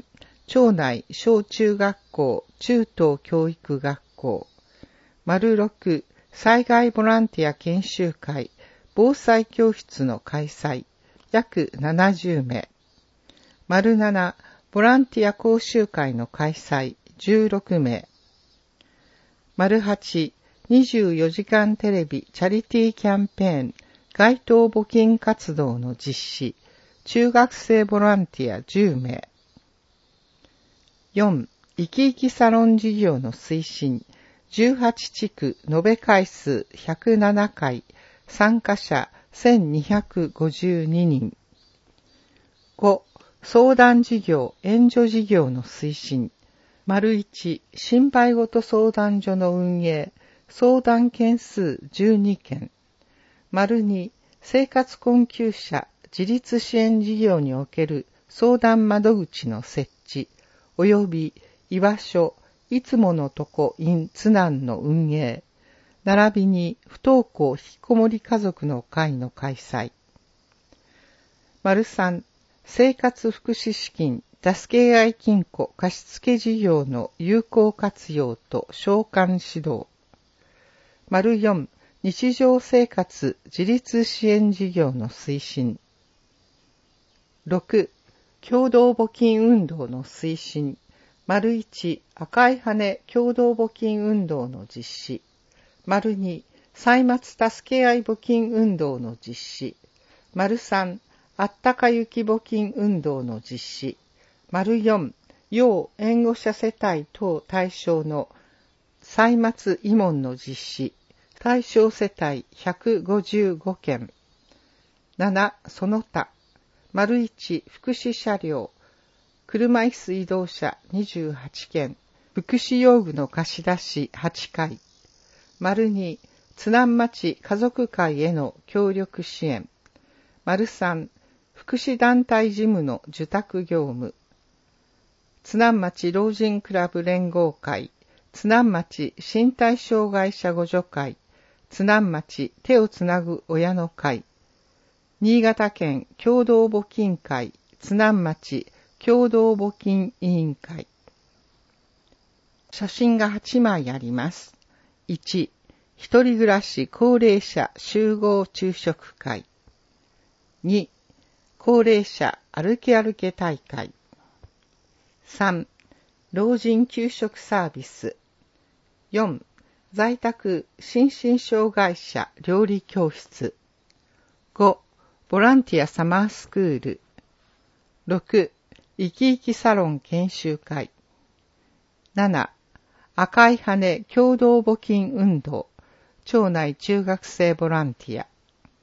町内小中学校中等教育学校。丸ろく、災害ボランティア研修会防災教室の開催、約ななじゅうめい。丸なな、ボランティア講習会の開催、じゅうろくめい。丸はち、にじゅうよじかんテレビチャリティーキャンペーン街頭募金活動の実施、中学生ボランティアじゅうめい。よん、生き生きサロン事業の推進、じゅうはちちく延べ回数ひゃくななかい、参加者せんにひゃくごじゅうににん。ご、相談事業、援助事業の推進。丸いち、心配ごと相談所の運営、相談件数じゅうにけん。丸に、生活困窮者自立支援事業における相談窓口の設置、及び居場所、いつものとこ in 津南の運営、並びに不登校引きこもり家族の会の開催。丸さん、生活福祉資金助け合い金庫貸付事業の有効活用と償還指導。丸よん、日常生活自立支援事業の推進。ろく、共同募金運動の推進。丸いち、赤い羽共同募金運動の実施。丸に、歳末助け合い募金運動の実施。丸さん、あったか雪募金運動の実施。丸よん、要援護者世帯等対象の歳末慰問の実施。対象世帯ひゃくごじゅうごけん。なな、その他。丸いち、福祉車両。車椅子移動車にじゅうはちけん。福祉用具の貸し出しはちかい。丸に、津南町家族会への協力支援。丸さん、福祉団体事務の受託業務。津南町老人クラブ連合会。津南町身体障害者互助会。津南町手をつなぐ親の会。新潟県共同募金会。津南町共同募金委員会。写真がはちまいあります。いち、一人暮らし高齢者集合昼食会。に、高齢者歩け歩け大会。さん、老人給食サービス。よん、在宅心身障害者料理教室。ご、ボランティアサマースクール。ろく、生き生きサロン研修会。なな、赤い羽共同募金運動。町内中学生ボランティア。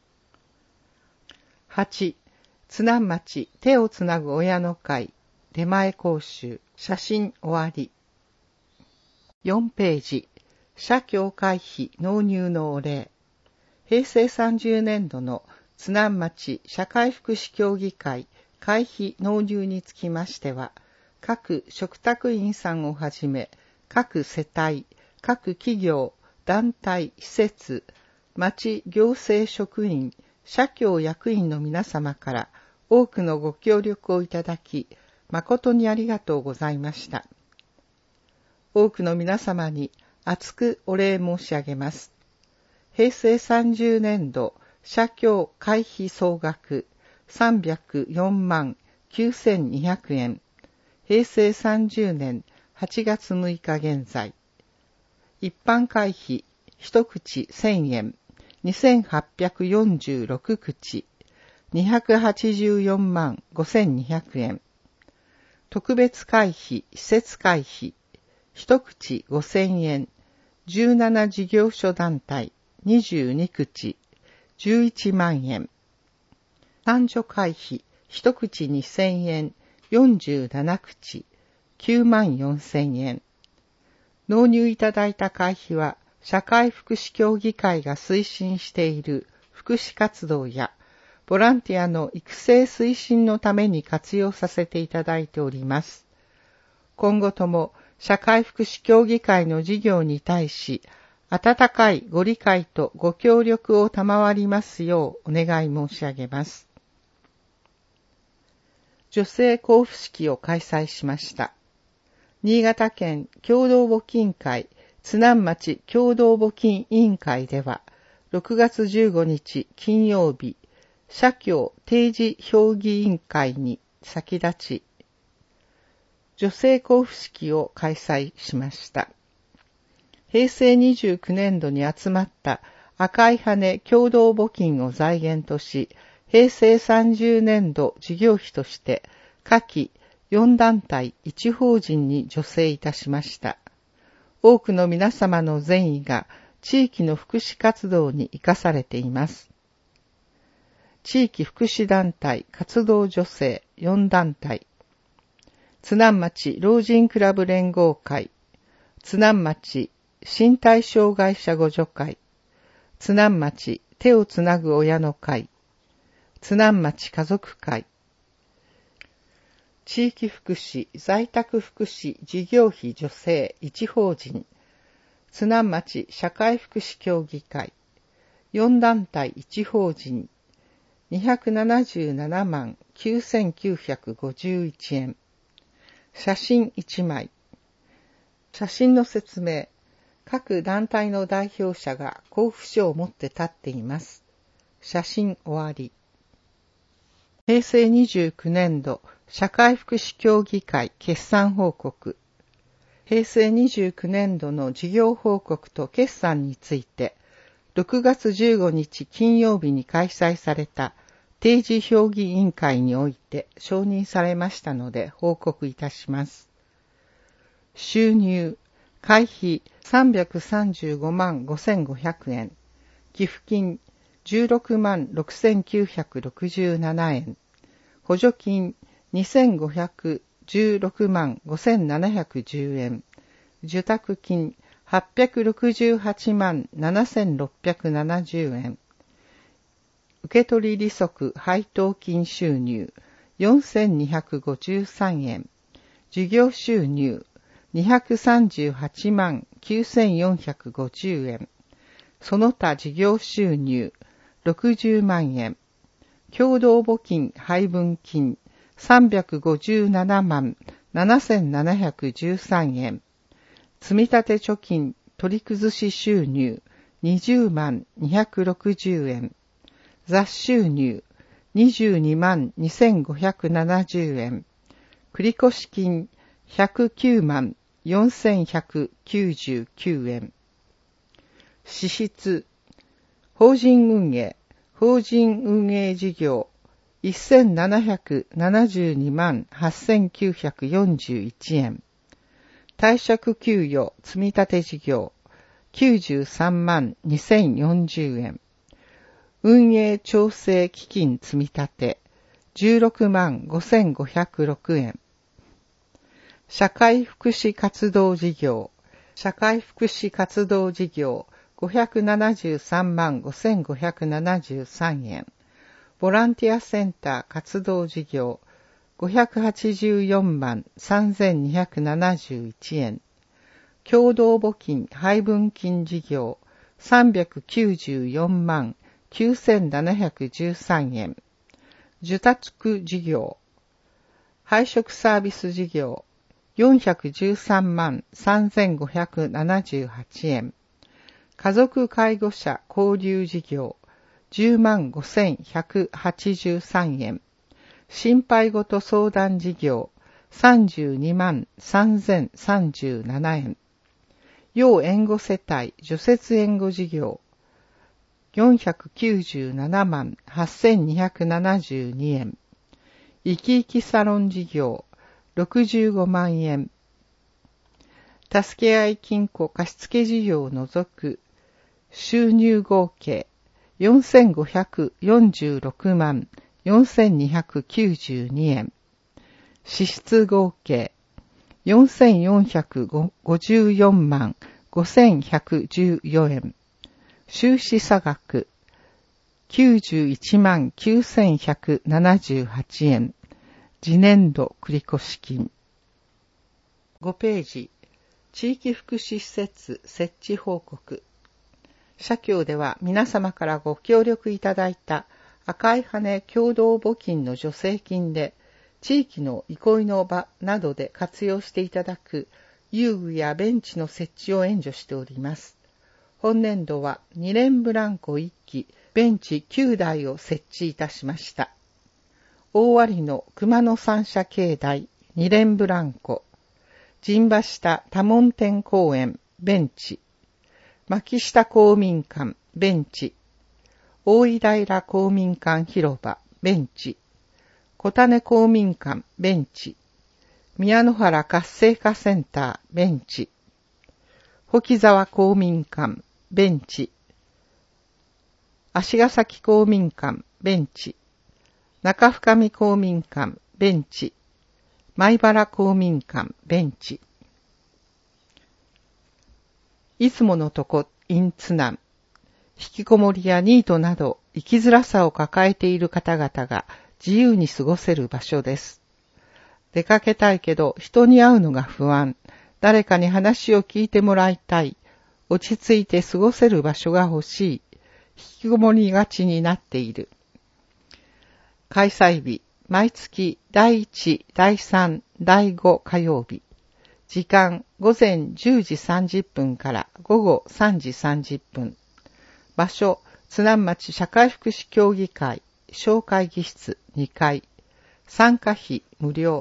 はち、津南町手をつなぐ親の会。出前講習。写真終わり。よんページ。社協会費納入のお礼。平成さんじゅうねんどの津南町社会福祉協議会会費納入につきましては、各嘱託員さんをはじめ、各世帯、各企業、団体、施設、町行政職員、社協役員の皆様から多くのご協力をいただき、誠にありがとうございました。多くの皆様に厚くお礼申し上げます。平成さんじゅうねんど社協会費総額さんびゃくよんまんきゅうせんにひゃくえん。平成さんじゅうねんはちがつむいか現在。一般会費一口せんえん、にせんはっぴゃくよんじゅうろくくち、にひゃくはちじゅうよんまんごせんにひゃくえん。特別会費、施設会費、一口ごせんえん、じゅうなな事業所団体、にじゅうにくち、じゅういちまんえん。男女会費、一口にせんえん、よんじゅうななくち、きゅうまんよんせんえん。納入いただいた会費は、社会福祉協議会が推進している福祉活動や、ボランティアの育成推進のために活用させていただいております。今後とも社会福祉協議会の事業に対し、温かいご理解とご協力を賜りますようお願い申し上げます。女性交付式を開催しました。 新潟県共同募金会津南町共同募金委員会では、ろくがつじゅうごにち金曜日、社協定時評議委員会に先立ち、女性交付式を開催しました。へいせいにじゅうきゅうねんどに集まった赤い羽共同募金を財源とし、へいせいさんじゅうねんど事業費として下記よんだんたいいち法人に助成いたしました。多くの皆様の善意が地域の福祉活動に生かされています。地域福祉団体活動助成よんだんたい、津南町老人クラブ連合会、津南町身体障害者互助会、津南町手をつなぐ親の会、津南町家族会、地域福祉在宅福祉事業費助成いち法人、津南町社会福祉協議会、よんだんたいいち法人、にひゃくななじゅうななまんきゅうせんきゅうひゃくごじゅういちえん。写真いちまい。写真の説明。各団体の代表者が交付書を持って立っています。写真終わり。へいせいにじゅうきゅうねんど社会福祉協議会決算報告。へいせいにじゅうきゅうねんどの事業報告と決算について、ろくがつじゅうごにち金曜日に開催された定時評議委員会において承認されましたので報告いたします。収入、会費さんびゃくさんじゅうごまんごせんごひゃくえん、寄付金じゅうろくまんろくせんきゅうひゃくろくじゅうななえん、補助金にせんごひゃくじゅうろくまんごせんななひゃくじゅうえん、受託金はっぴゃくろくじゅうはちまんななせんろっぴゃくななじゅうえん、受取利息配当金収入よんせんにひゃくごじゅうさんえん、事業収入にひゃくさんじゅうはちまんきゅうせんよんひゃくごじゅうえん、その他事業収入ろくじゅうまんえん、共同募金配分金さんびゃくごじゅうななまんななせんななひゃくじゅうさんえん、積立貯金取り崩し収入にじゅうまんにひゃくろくじゅうえん、雑収入にじゅうにまんにせんごひゃくななじゅうえん、繰越金ひゃくきゅうまんよんせんひゃくきゅうじゅうきゅうえん。支出、法人運営、法人運営事業せんななひゃくななじゅうにまんはっせんきゅうひゃくよんじゅういちえん。貸借給与積立事業きゅうじゅうさんまんにせんよんじゅうえん。運営調整基金積立じゅうろくまんごせんごひゃくろくえん。社会福祉活動事業、社会福祉活動事業ごひゃくななじゅうさんまんごせんごひゃくななじゅうさんえん。ボランティアセンター活動事業ごひゃくはちじゅうよんまんさんぜんにひゃくななじゅういちえん。共同募金配分金事業さんびゃくきゅうじゅうよんまんきゅうせんななひゃくじゅうさんえん。受託事業、配食サービス事業よんひゃくじゅうさんまんさんぜんごひゃくななじゅうはちえん。家族介護者交流事業じゅうまんごせんひゃくはちじゅうさんえん。心配ごと相談事業さんじゅうにまんさんぜんさんじゅうななえん。要援護世帯除雪援護事業よんひゃくきゅうじゅうななまんはっせんにひゃくななじゅうにえん。生き生きサロン事業ろくじゅうごまんえん。助け合い金庫貸付事業を除く収入合計よんせんごひゃくよんじゅうろくまんよんせんにひゃくきゅうじゅうにえん。支出合計よんせんよんひゃくごじゅうよんまんごせんひゃくじゅうよえん。収支差額きゅうじゅういちまんきゅうせんひゃくななじゅうはちえん。次年度繰越金。ごページ、地域福祉施設設置報告。社協では皆様からご協力いただいた赤い羽共同募金の助成金で地域の憩いの場などで活用していただく遊具やベンチの設置を援助しております。本年度はに連ブランコいっき、ベンチきゅうだいを設置いたしました。大割の熊野三社境内に連ブランコ、陣馬下多聞天公園ベンチ、牧下公民館ベンチ、大井平公民館広場ベンチ、小種公民館ベンチ、宮野原活性化センターベンチ、保木沢公民館ベンチ、足ヶ崎公民館ベンチ、中深見公民館ベンチ、米原公民館ベンチ。いつものとこ in 津南、引きこもりやニートなど生きづらさを抱えている方々が自由に過ごせる場所です。出かけたいけど人に会うのが不安、誰かに話を聞いてもらいたい、落ち着いて過ごせる場所が欲しい、引きこもりがちになっている。開催日、毎月だいいち、だいさん、だいご火曜日。時間、午前じゅうじさんじゅっぷんから午後さんじさんじゅっぷん。場所、津南町社会福祉協議会、小会議室にかい。参加費無料。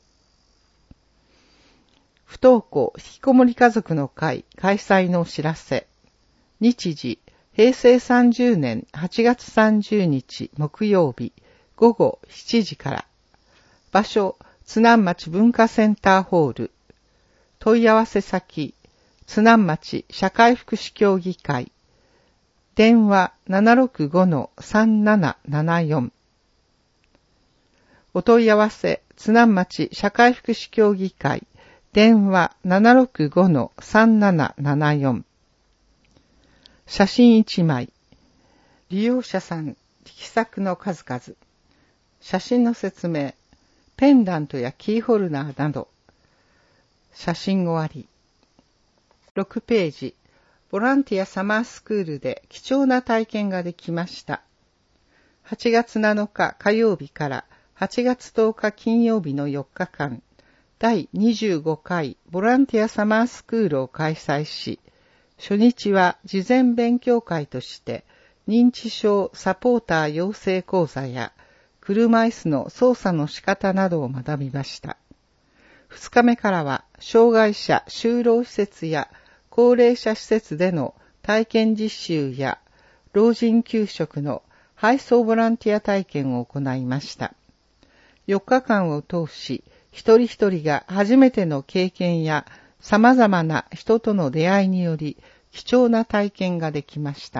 不登校引きこもり家族の会開催のお知らせ。日時、へいせいさんじゅうねんはちがつさんじゅうにち木曜日午後しちじから。場所、津南町文化センターホール。問い合わせ先、津南町社会福祉協議会。電話 ななろくごのさんななななよん。お問い合わせ、津南町社会福祉協議会。電話 ななろくごのさんななななよん。写真いちまい。利用者さん力作の数々。写真の説明。ペンダントやキーホルダーなど。写真終わり。ろくページ。ボランティアサマースクールで貴重な体験ができました。はちがつなのか火曜日からはちがつとおか金曜日のよっかかん、だいにじゅうごかいボランティアサマースクールを開催し、初日は事前勉強会として認知症サポーター養成講座や車椅子の操作の仕方などを学びました。二日目からは障害者就労施設や高齢者施設での体験実習や老人給食の配送ボランティア体験を行いました。よっかかんを通し、一人一人が初めての経験や様々な人との出会いにより貴重な体験ができました。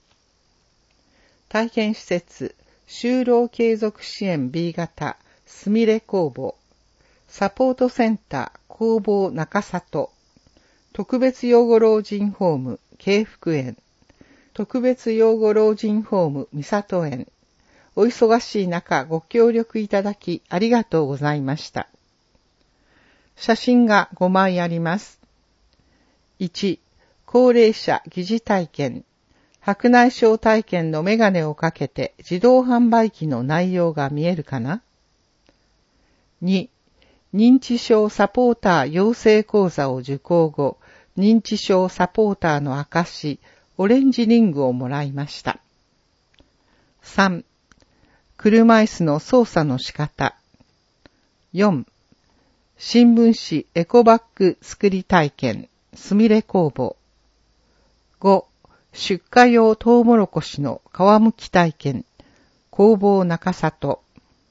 体験施設、就労継続支援 ビー 型、すみれ工房、サポートセンター、工房中里、特別養護老人ホーム、慶福園、特別養護老人ホーム、三里園、お忙しい中ご協力いただきありがとうございました。写真がごまいあります。いち、高齢者疑似体験。白内障体験のメガネをかけて自動販売機の内容が見えるかな？ に、認知症サポーター養成講座を受講後、認知症サポーターの証、オレンジリングをもらいました。さん、車椅子の操作の仕方。よん、新聞紙エコバッグ作り体験、すみれ工房。ご、出荷用トウモロコシの皮むき体験、工房中里。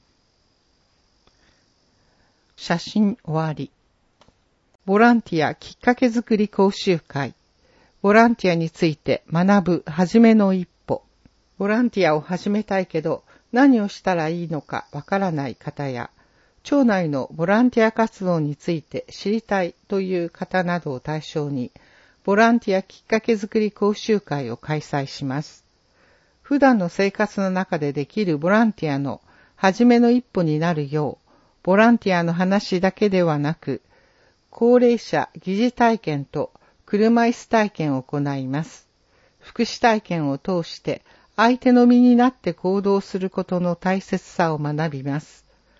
写真終わり。ボランティアきっかけ作り講習会。ボランティアについて学ぶはじめの一歩。ボランティアを始めたいけど何をしたらいいのかわからない方や、町内のボランティア活動について知りたいという方などを対象に、ボランティアきっかけ作り講習会を開催します。普段の生活の中でできるボランティアの初めの一歩になるよう、ボランティアの話だけではなく、高齢者疑似体験と車椅子体験を行います。福祉体験を通して相手の身になって行動することの大切さを学びます。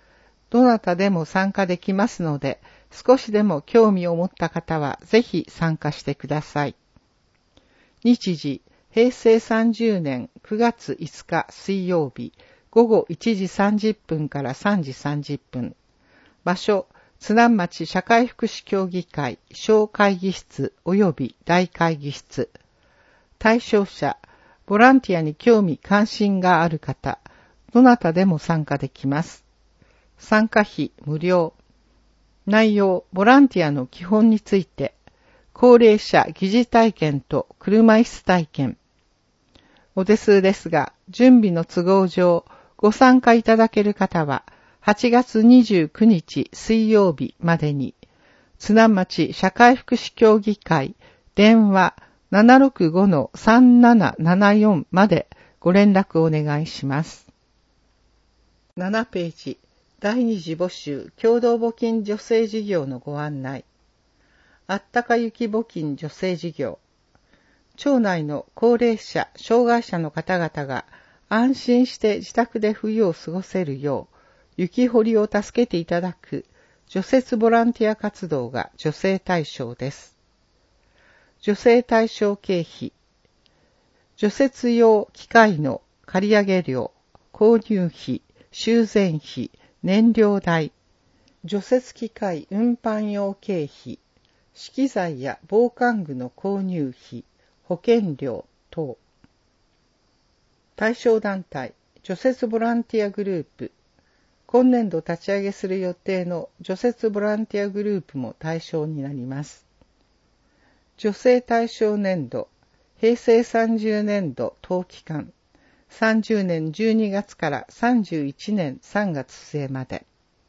どなたでも参加できますので、少しでも興味を持った方はぜひ参加してください。日時、へいせいさんじゅうねんくがついつか水曜日、ごごいちじさんじゅっぷんからさんじさんじゅっぷん。場所、津南町社会福祉協議会小会議室及び大会議室。対象者、ボランティアに興味関心がある方、どなたでも参加できます。参加費無料。内容、ボランティアの基本について、高齢者疑似体験と車椅子体験。お手数ですが、準備の都合上、ご参加いただける方は、はちがつにじゅうくにち水曜日までに、津南町社会福祉協議会電話 ななろくごのさんななななよん までご連絡お願いします。ななページ、だいに次募集共同募金助成事業のご案内。あったか雪募金助成事業。町内の高齢者、障害者の方々が安心して自宅で冬を過ごせるよう、雪掘りを助けていただく除雪ボランティア活動が助成対象です。助成対象経費。除雪用機械の借り上げ料、購入費、修繕費、燃料代、除雪機械運搬用経費、資機材や防寒具の購入費、保険料等。対象団体、除雪ボランティアグループ。今年度立ち上げする予定の除雪ボランティアグループも対象になります。助成対象年度、へいせいさんじゅうねんど当期間、さんじゅうねんじゅうにがつからさんじゅういちねんさんがつ末まで。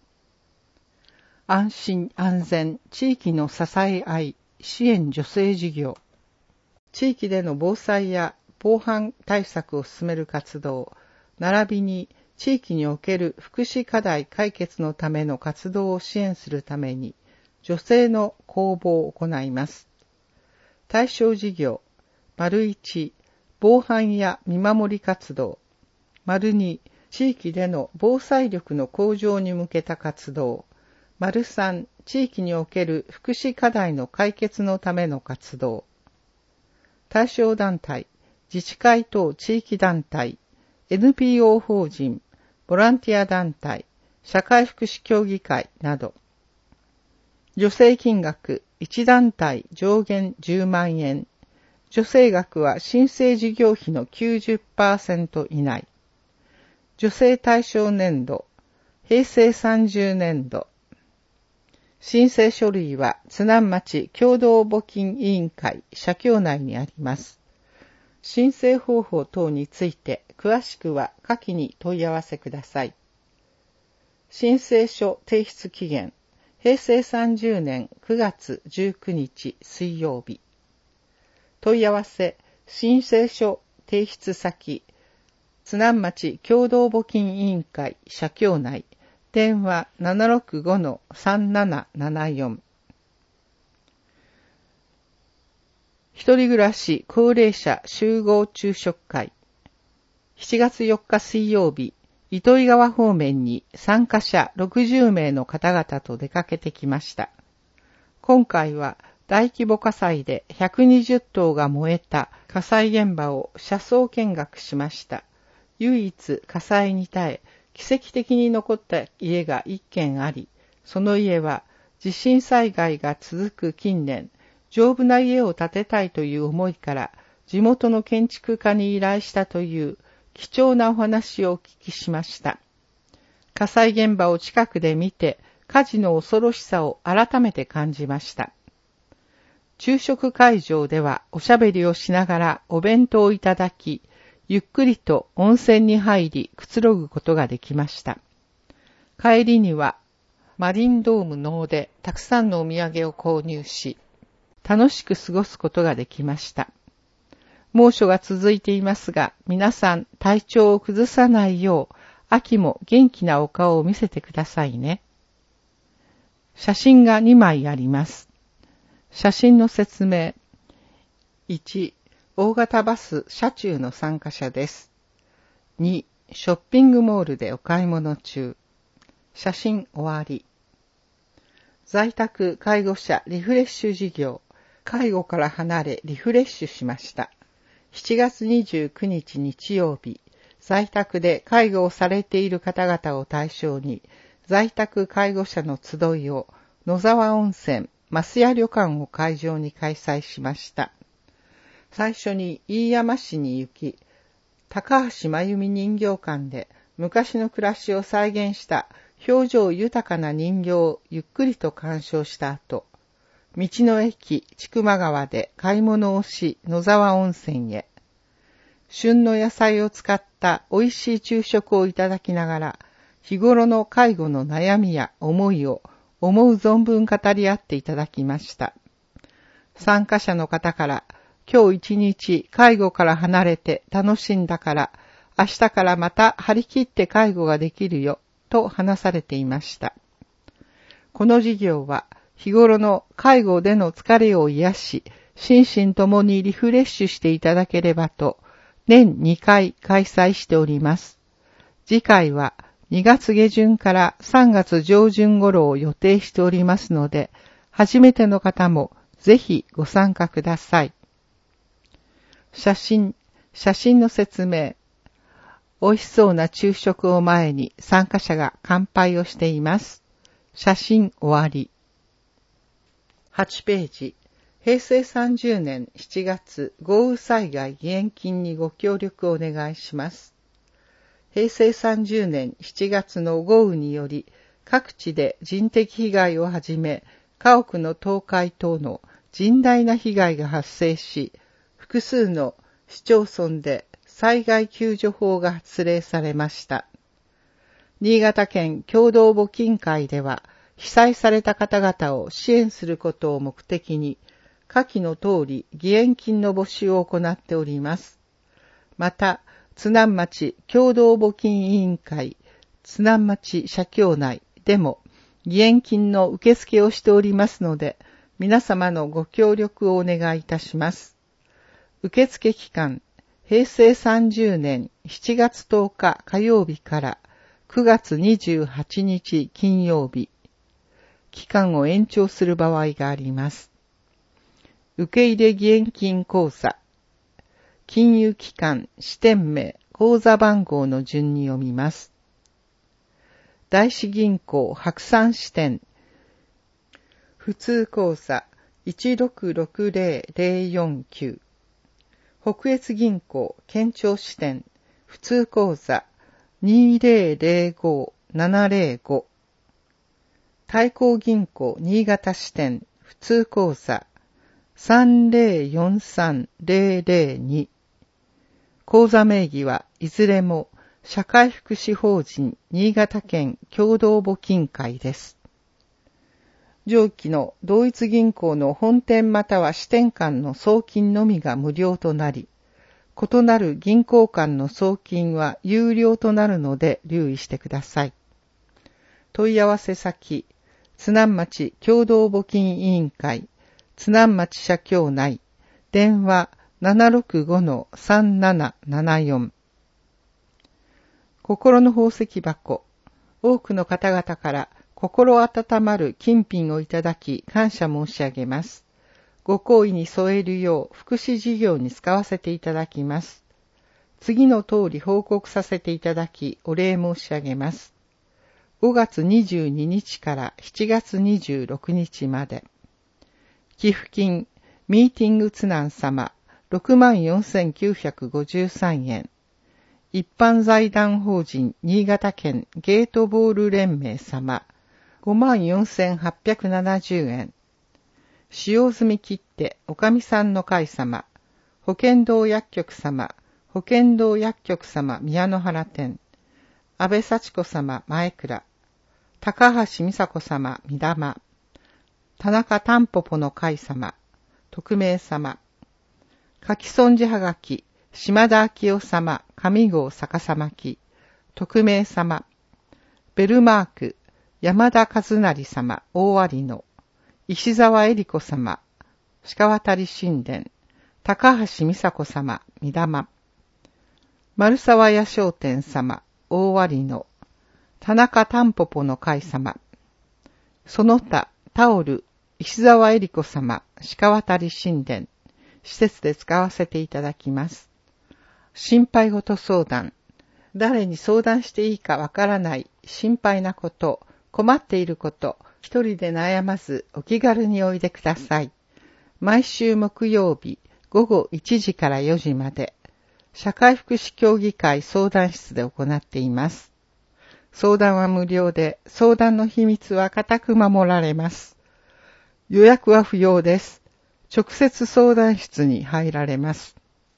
安心安全地域の支え合い支援助成事業。地域での防災や防犯対策を進める活動、並びに地域における福祉課題解決のための活動を支援するために、助成の公募を行います。対象事業、丸いち、防犯や見守り活動、丸に、地域での防災力の向上に向けた活動、丸さん、地域における福祉課題の解決のための活動。対象団体、自治会等地域団体、エヌピーオー 法人、ボランティア団体、社会福祉協議会など。助成金額、いち団体上限じゅうまんえん。助成額は申請事業費の きゅうじゅっパーセント 以内。助成対象年度、へいせいさんじゅうねんど。申請書類は津南町共同募金委員会社協内にあります。申請方法等について詳しくは下記に問い合わせください。申請書提出期限、へいせいさんじゅうねんくがつじゅうくにち水曜日。問い合わせ、申請書提出先、津南町共同募金委員会社協内、電話 ななろくごのさんななななよん。一人暮らし高齢者集合昼食会。しちがつよっか水曜日、糸魚川方面に参加者ろくじゅうめいの方々と出かけてきました。今回は大規模火災でひゃくにじゅっとうが燃えた火災現場を車窓見学しました。唯一火災に耐え、奇跡的に残った家が一軒あり、その家は地震災害が続く近年、丈夫な家を建てたいという思いから地元の建築家に依頼したという貴重なお話をお聞きしました。火災現場を近くで見て火事の恐ろしさを改めて感じました。昼食会場ではおしゃべりをしながらお弁当をいただき、ゆっくりと温泉に入りくつろぐことができました。帰りにはマリンドームのでたくさんのお土産を購入し、楽しく過ごすことができました。猛暑が続いていますが、皆さん体調を崩さないよう、秋も元気なお顔を見せてくださいね。写真がにまいあります。写真の説明。いち、大型バス車中の参加者です。に、ショッピングモールでお買い物中。 写真終わり。在宅介護者リフレッシュ事業。介護から離れリフレッシュしました。しちがつにじゅうくにち日曜日、在宅で介護をされている方々を対象に、在宅介護者の集いを野沢温泉増屋旅館を会場に開催しました。最初に飯山市に行き、高橋真由美人形館で昔の暮らしを再現した表情豊かな人形をゆっくりと鑑賞した後、道の駅千曲川で買い物をし野沢温泉へ。旬の野菜を使った美味しい昼食をいただきながら、日頃の介護の悩みや思いを思う存分語り合っていただきました。参加者の方から、今日一日介護から離れて楽しんだから、明日からまた張り切って介護ができるよ、と話されていました。この事業は、日頃の介護での疲れを癒し、心身ともにリフレッシュしていただければと、年にかい開催しております。次回はにがつ下旬からさんがつ上旬頃を予定しておりますので、初めての方もぜひご参加ください。写真、写真の説明。美味しそうな昼食を前に参加者が乾杯をしています。写真終わり。はちページ。へいせいさんじゅうねんしちがつ豪雨災害義援金にご協力をお願いします。へいせいさんじゅうねんしちがつの豪雨により各地で人的被害をはじめ家屋の倒壊等の甚大な被害が発生し、複数の市町村で災害救助法が発令されました。新潟県共同募金会では被災された方々を支援することを目的に、下記の通り義援金の募集を行っております。また、津南町共同募金委員会、津南町社協内でも義援金の受付をしておりますので、皆様のご協力をお願いいたします。受付期間、へいせいさんじゅうねんしちがつとおか火曜日からくがつにじゅうはちにち金曜日。期間を延長する場合があります。受け入れ義援金口座、金融機関、支店名、口座番号の順に読みます。大志銀行白山支店、普通口座 いちろくろくぜろぜろよんきゅう、北越銀行県庁支店、普通口座 にぜろぜろごななぜろご、太閤銀行新潟支店普通口座 さんぜろよんさんぜろぜろに、口座名義はいずれも社会福祉法人新潟県共同募金会です。上記の同一銀行の本店または支店間の送金のみが無料となり、異なる銀行間の送金は有料となるので留意してください。問い合わせ先、津南町共同募金委員会、津南町社協内、電話 ななろくごのさんななななよん。心の宝石箱。多くの方々から心温まる金品をいただき感謝申し上げます。ご好意に添えるよう福祉事業に使わせていただきます。次の通り報告させていただきお礼申し上げます。ごがつにじゅうににちからしちがつにじゅうろくにちまで。寄付金、ミーティング津南様、ろくまんよんせんきゅうひゃくごじゅうさんえん。一般財団法人新潟県ゲートボール連盟様、ごまんよんせんはっぴゃくななじゅうえん。使用済み切手、おかみさんの会様、保健堂薬局様、保健堂薬局様宮野原店、安倍幸子様前倉、高橋美佐子様三玉、田中タンポポの会様、匿名様、書き損じはがき、島田明夫様上郷逆さ巻、匿名様、ベルマーク、山田和成様大有野、石沢恵里子様、鹿渡神殿、高橋美佐子様三玉、丸沢屋商店様大有野、 田中タンポポの会様、その他タオル、石沢恵里子様、鹿渡神殿、施設で使わせていただきます。心配事相談、誰に相談していいかわからない心配なこと、困っていること、一人で悩まずお気軽においでください。毎週木曜日午後いちじからよじまで、社会福祉協議会相談室で行っています。相談は無料で、相談の秘密は固く守られます。予約は不要です。直接相談室に入られます。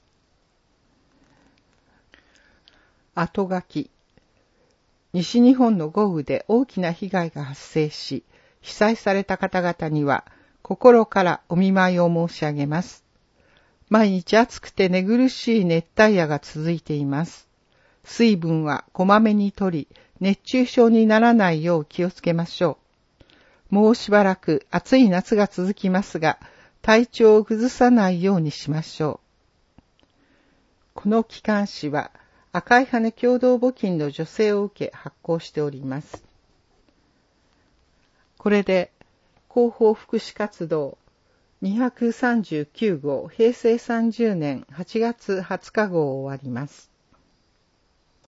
後書き。西日本の豪雨で大きな被害が発生し、被災された方々には心からお見舞いを申し上げます。毎日暑くて寝苦しい熱帯夜が続いています。水分はこまめに摂り、熱中症にならないよう気をつけましょう。もうしばらく暑い夏が続きますが、体調を崩さないようにしましょう。この機関誌は赤い羽共同募金の助成を受け発行しております。これで広報福祉活動にひゃくさんじゅうきゅうごうへいせいさんじゅうねんはちがつはつかごうを終わります。